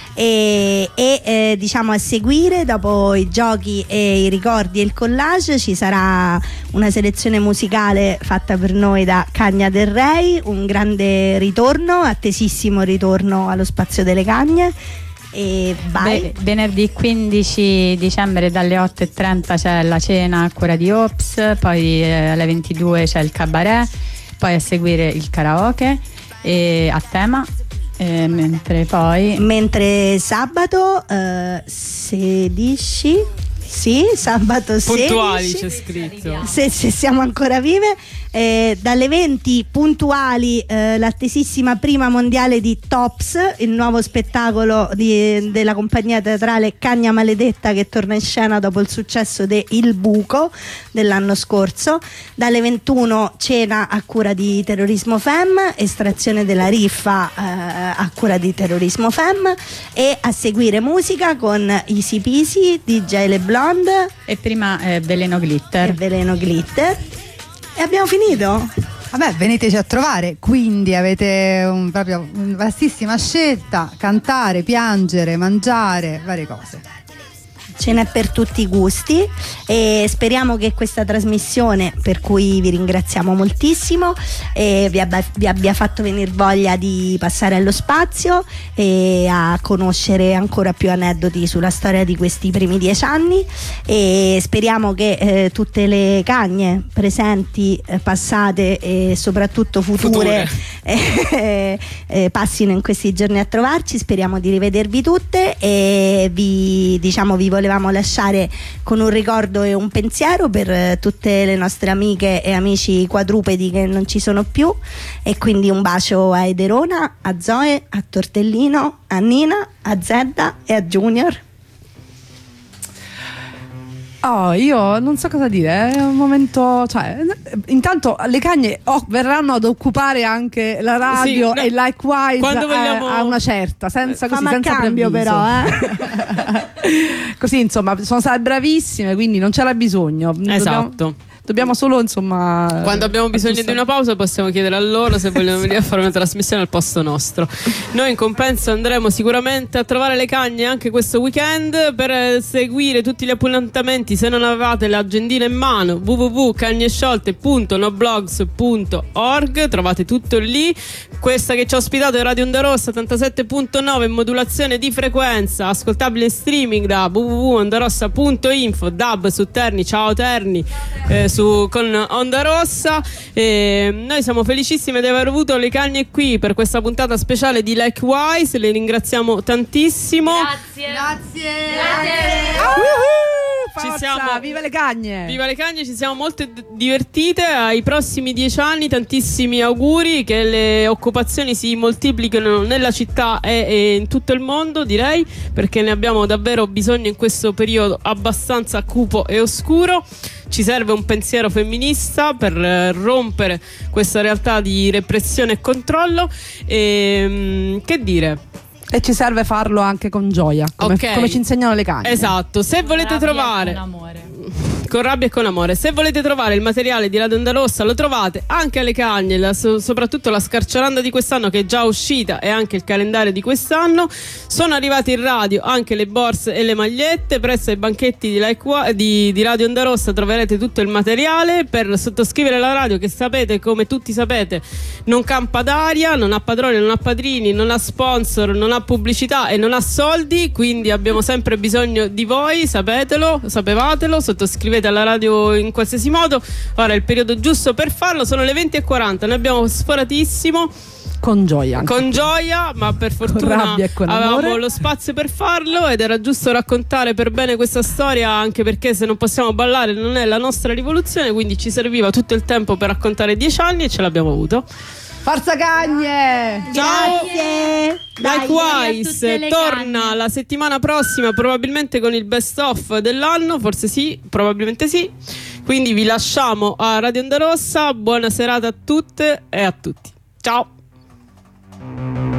E, e eh, diciamo a seguire, dopo i giochi e i ricordi e il collage, ci sarà una selezione musicale fatta per noi da Cagna del Re, un grande ritorno, attesissimo ritorno allo Spazio delle Cagne. E vai. Be- venerdì quindici dicembre dalle otto e trenta c'è la cena a cura di Ops, poi eh, alle ventidue c'è il cabaret, poi a seguire il karaoke e a tema. Eh, mentre poi mentre sabato eh, sedici sì, sabato puntuali sedici, c'è scritto se, se siamo ancora vive, eh, dalle venti puntuali eh, l'attesissima prima mondiale di Tops, il nuovo spettacolo di, della compagnia teatrale Cagna Maledetta, che torna in scena dopo il successo de Il Buco dell'anno scorso. Dalle ventuno cena a cura di Terrorismo Fem, estrazione della riffa eh, a cura di Terrorismo Fem, e a seguire musica con Easy Peasy, D J Le Blonde e prima eh, Veleno Glitter. E Veleno Glitter. E abbiamo finito. Vabbè, veniteci a trovare, quindi avete un, proprio una vastissima scelta: cantare, piangere, mangiare, varie cose. Ce n'è per tutti i gusti e speriamo che questa trasmissione, per cui vi ringraziamo moltissimo, eh, vi, abbia, vi abbia fatto venire voglia di passare allo spazio e a conoscere ancora più aneddoti sulla storia di questi primi dieci anni, e speriamo che eh, tutte le cagne presenti, eh, passate e soprattutto future, future. Eh, eh, passino in questi giorni a trovarci. Speriamo di rivedervi tutte e vi diciamo vi volevamo lasciare con un ricordo e un pensiero per tutte le nostre amiche e amici quadrupedi che non ci sono più, e quindi un bacio a Ederona, a Zoe, a Tortellino, a Nina, a Zedda e a Junior. Oh, io non so cosa dire, è un momento, cioè, intanto le cagne oh, verranno ad occupare anche la radio, sì, no, e likewise quando vogliamo... a, a una certa, senza così, Fama senza cambio preavviso. però, eh. Così insomma, sono state bravissime, quindi non c'era bisogno. Esatto. Dobbiamo... Dobbiamo solo insomma quando abbiamo bisogno aggiustare. Di una pausa possiamo chiedere a loro se vogliono venire a fare una trasmissione al posto nostro. Noi in compenso andremo sicuramente a trovare le cagne anche questo weekend per seguire tutti gli appuntamenti. Se non avevate l'agendina in mano, w w w punto cagnesciolte punto noblogs punto org, trovate tutto lì. Questa che ci ha ospitato è Radio Onda Rossa ottantasette punto nove in modulazione di frequenza, ascoltabile in streaming da w w w punto ondarossa punto info, dub su Terni, ciao Terni, eh, Su, con Onda Rossa. E noi siamo felicissime di aver avuto le cagne qui per questa puntata speciale di Likewise. Le ringraziamo tantissimo. Grazie. Grazie. Grazie. Uh-huh. Forza, ci siamo, viva le cagne! Viva le cagne, ci siamo molto d- divertite. Ai prossimi dieci anni tantissimi auguri, che le occupazioni si moltiplichino nella città e, e in tutto il mondo, direi, perché ne abbiamo davvero bisogno in questo periodo abbastanza cupo e oscuro. Ci serve un pensiero femminista per eh, rompere questa realtà di repressione e controllo. E, mh, che dire? E ci serve farlo anche con gioia, come, Ok. come ci insegnano le cagne. Esatto, se volete Rabbia trovare con amore. con rabbia e con amore, se volete trovare il materiale di Radio Onda Rossa lo trovate anche alle cagne, la- so- soprattutto la scarciaranda di quest'anno che è già uscita e anche il calendario di quest'anno. Sono arrivate in radio anche le borse e le magliette. Presso ai banchetti di, Like Wa- di, di Radio Onda Rossa troverete tutto il materiale per sottoscrivere la radio, che sapete, come tutti sapete, non campa d'aria, non ha padroni, non ha padrini, non ha sponsor, non ha pubblicità e non ha soldi, quindi abbiamo sempre bisogno di voi, sapetelo, sapevatelo, sottoscrivete alla radio in qualsiasi modo. Ora è il periodo giusto per farlo, sono le venti e quaranta, ne abbiamo sforatissimo. Con gioia anche. Con gioia, ma per fortuna rabbia e con avevamo amore. lo spazio per farlo ed era giusto raccontare per bene questa storia, anche perché se non possiamo ballare non è la nostra rivoluzione, quindi ci serviva tutto il tempo per raccontare dieci anni e ce l'abbiamo avuto. Forza cagne! Ciao! Dai, Likewise torna la settimana prossima, probabilmente con il best of dell'anno, forse sì, probabilmente sì. Quindi vi lasciamo a Radio Onda Rossa, buona serata a tutte e a tutti. Ciao!